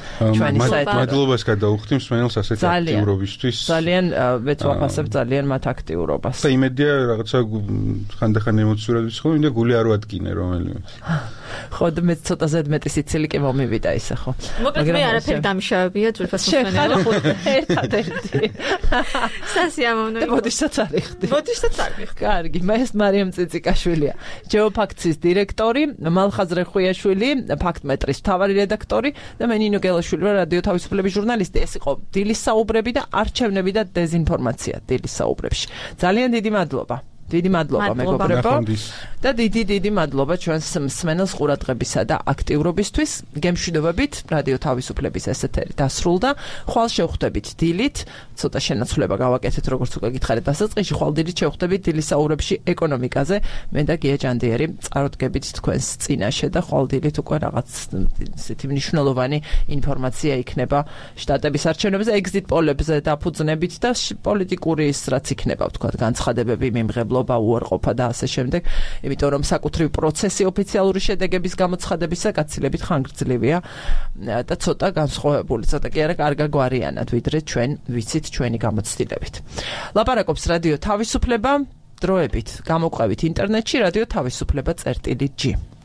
მადლობას გადაუხდი მსმენელს ასეთი აქტიურობისთვის. ძალიან მეც ვაფასებ ძალიან მათ აქტიურობას. და იმედია რაღაცა ხანდახან ემოციურად ვიცხო, იმდა გული არ ვადგინე რომელიმე. ხო, და მეც ცოტა ზედმეტი სიცილი კი მომივიდა ისე ხო. მაგრამ მე არაფერი დამშავებია ძვირფას მსმენელო. ერთადერთი. სასიამოვნო. ბოდიშსაც არიხდი. ბოდიშსაც არიხდი. კარგი, მე მარიამ წიწიკაშვილია. ჯეოფაქციის დირექტორი, მალხაზ რეხუიაშვილი, ფაქტმეტრის მთავარი რედაქტორი და მე ნინო გელაშვილი, რადიო თავისუფლების ჟურნალისტი. ეს იყო დილის საუბრები და არჩევნები და დეზინფორმაცია დილის საუბრებში. ძალიან დიდი მადლობა. დიდი მადლობა მეგობრებო და დიდი მადლობა ჩვენს მსმენელს ყურადღებისა და აქტიურობისთვის. გემშვიდობებით, რადიო თავისუფლების ესეთერი დასრულდა. ხვალ შევხვდებით დილით, ცოტა შენაცვლება გავაკეთეთ, როგორც უკვე გითხარით დასაწყისში, ხვალ დილით შევხვდებით დილის საუბრებში ეკონომიკაზე. მე და გია ჯანდიერი წარუდგებით თქვენს წინაშე და ხვალ დილით უკვე რაღაც ისეთი მნიშვნელოვანი ინფორმაცია იქნება შტატების არჩევნებზე, ეგზიტ პოლებზე დაფუძნებით და პოლიტიკური ის რაც იქნება, ვთქვათ, განცხადებები, მიმღებლობა, უარყოფა და ასე შემდეგ. იმიტომ რომ საკუთრივ პროცესი ოფიციალური შედეგების გამოცხადებისა გაცილებით ხანგრძლივია და ცოტა განსხვავებული, ცოტა კი არა კარგაგვარიანად, ვიდრე ჩვენ ვიცით ჩვენი გამოცდილებით. ლაპარაკობს რადიო თავისუფლება, დროებით გამოყვებით ინტერნეტში რადიო თავისუფლება.g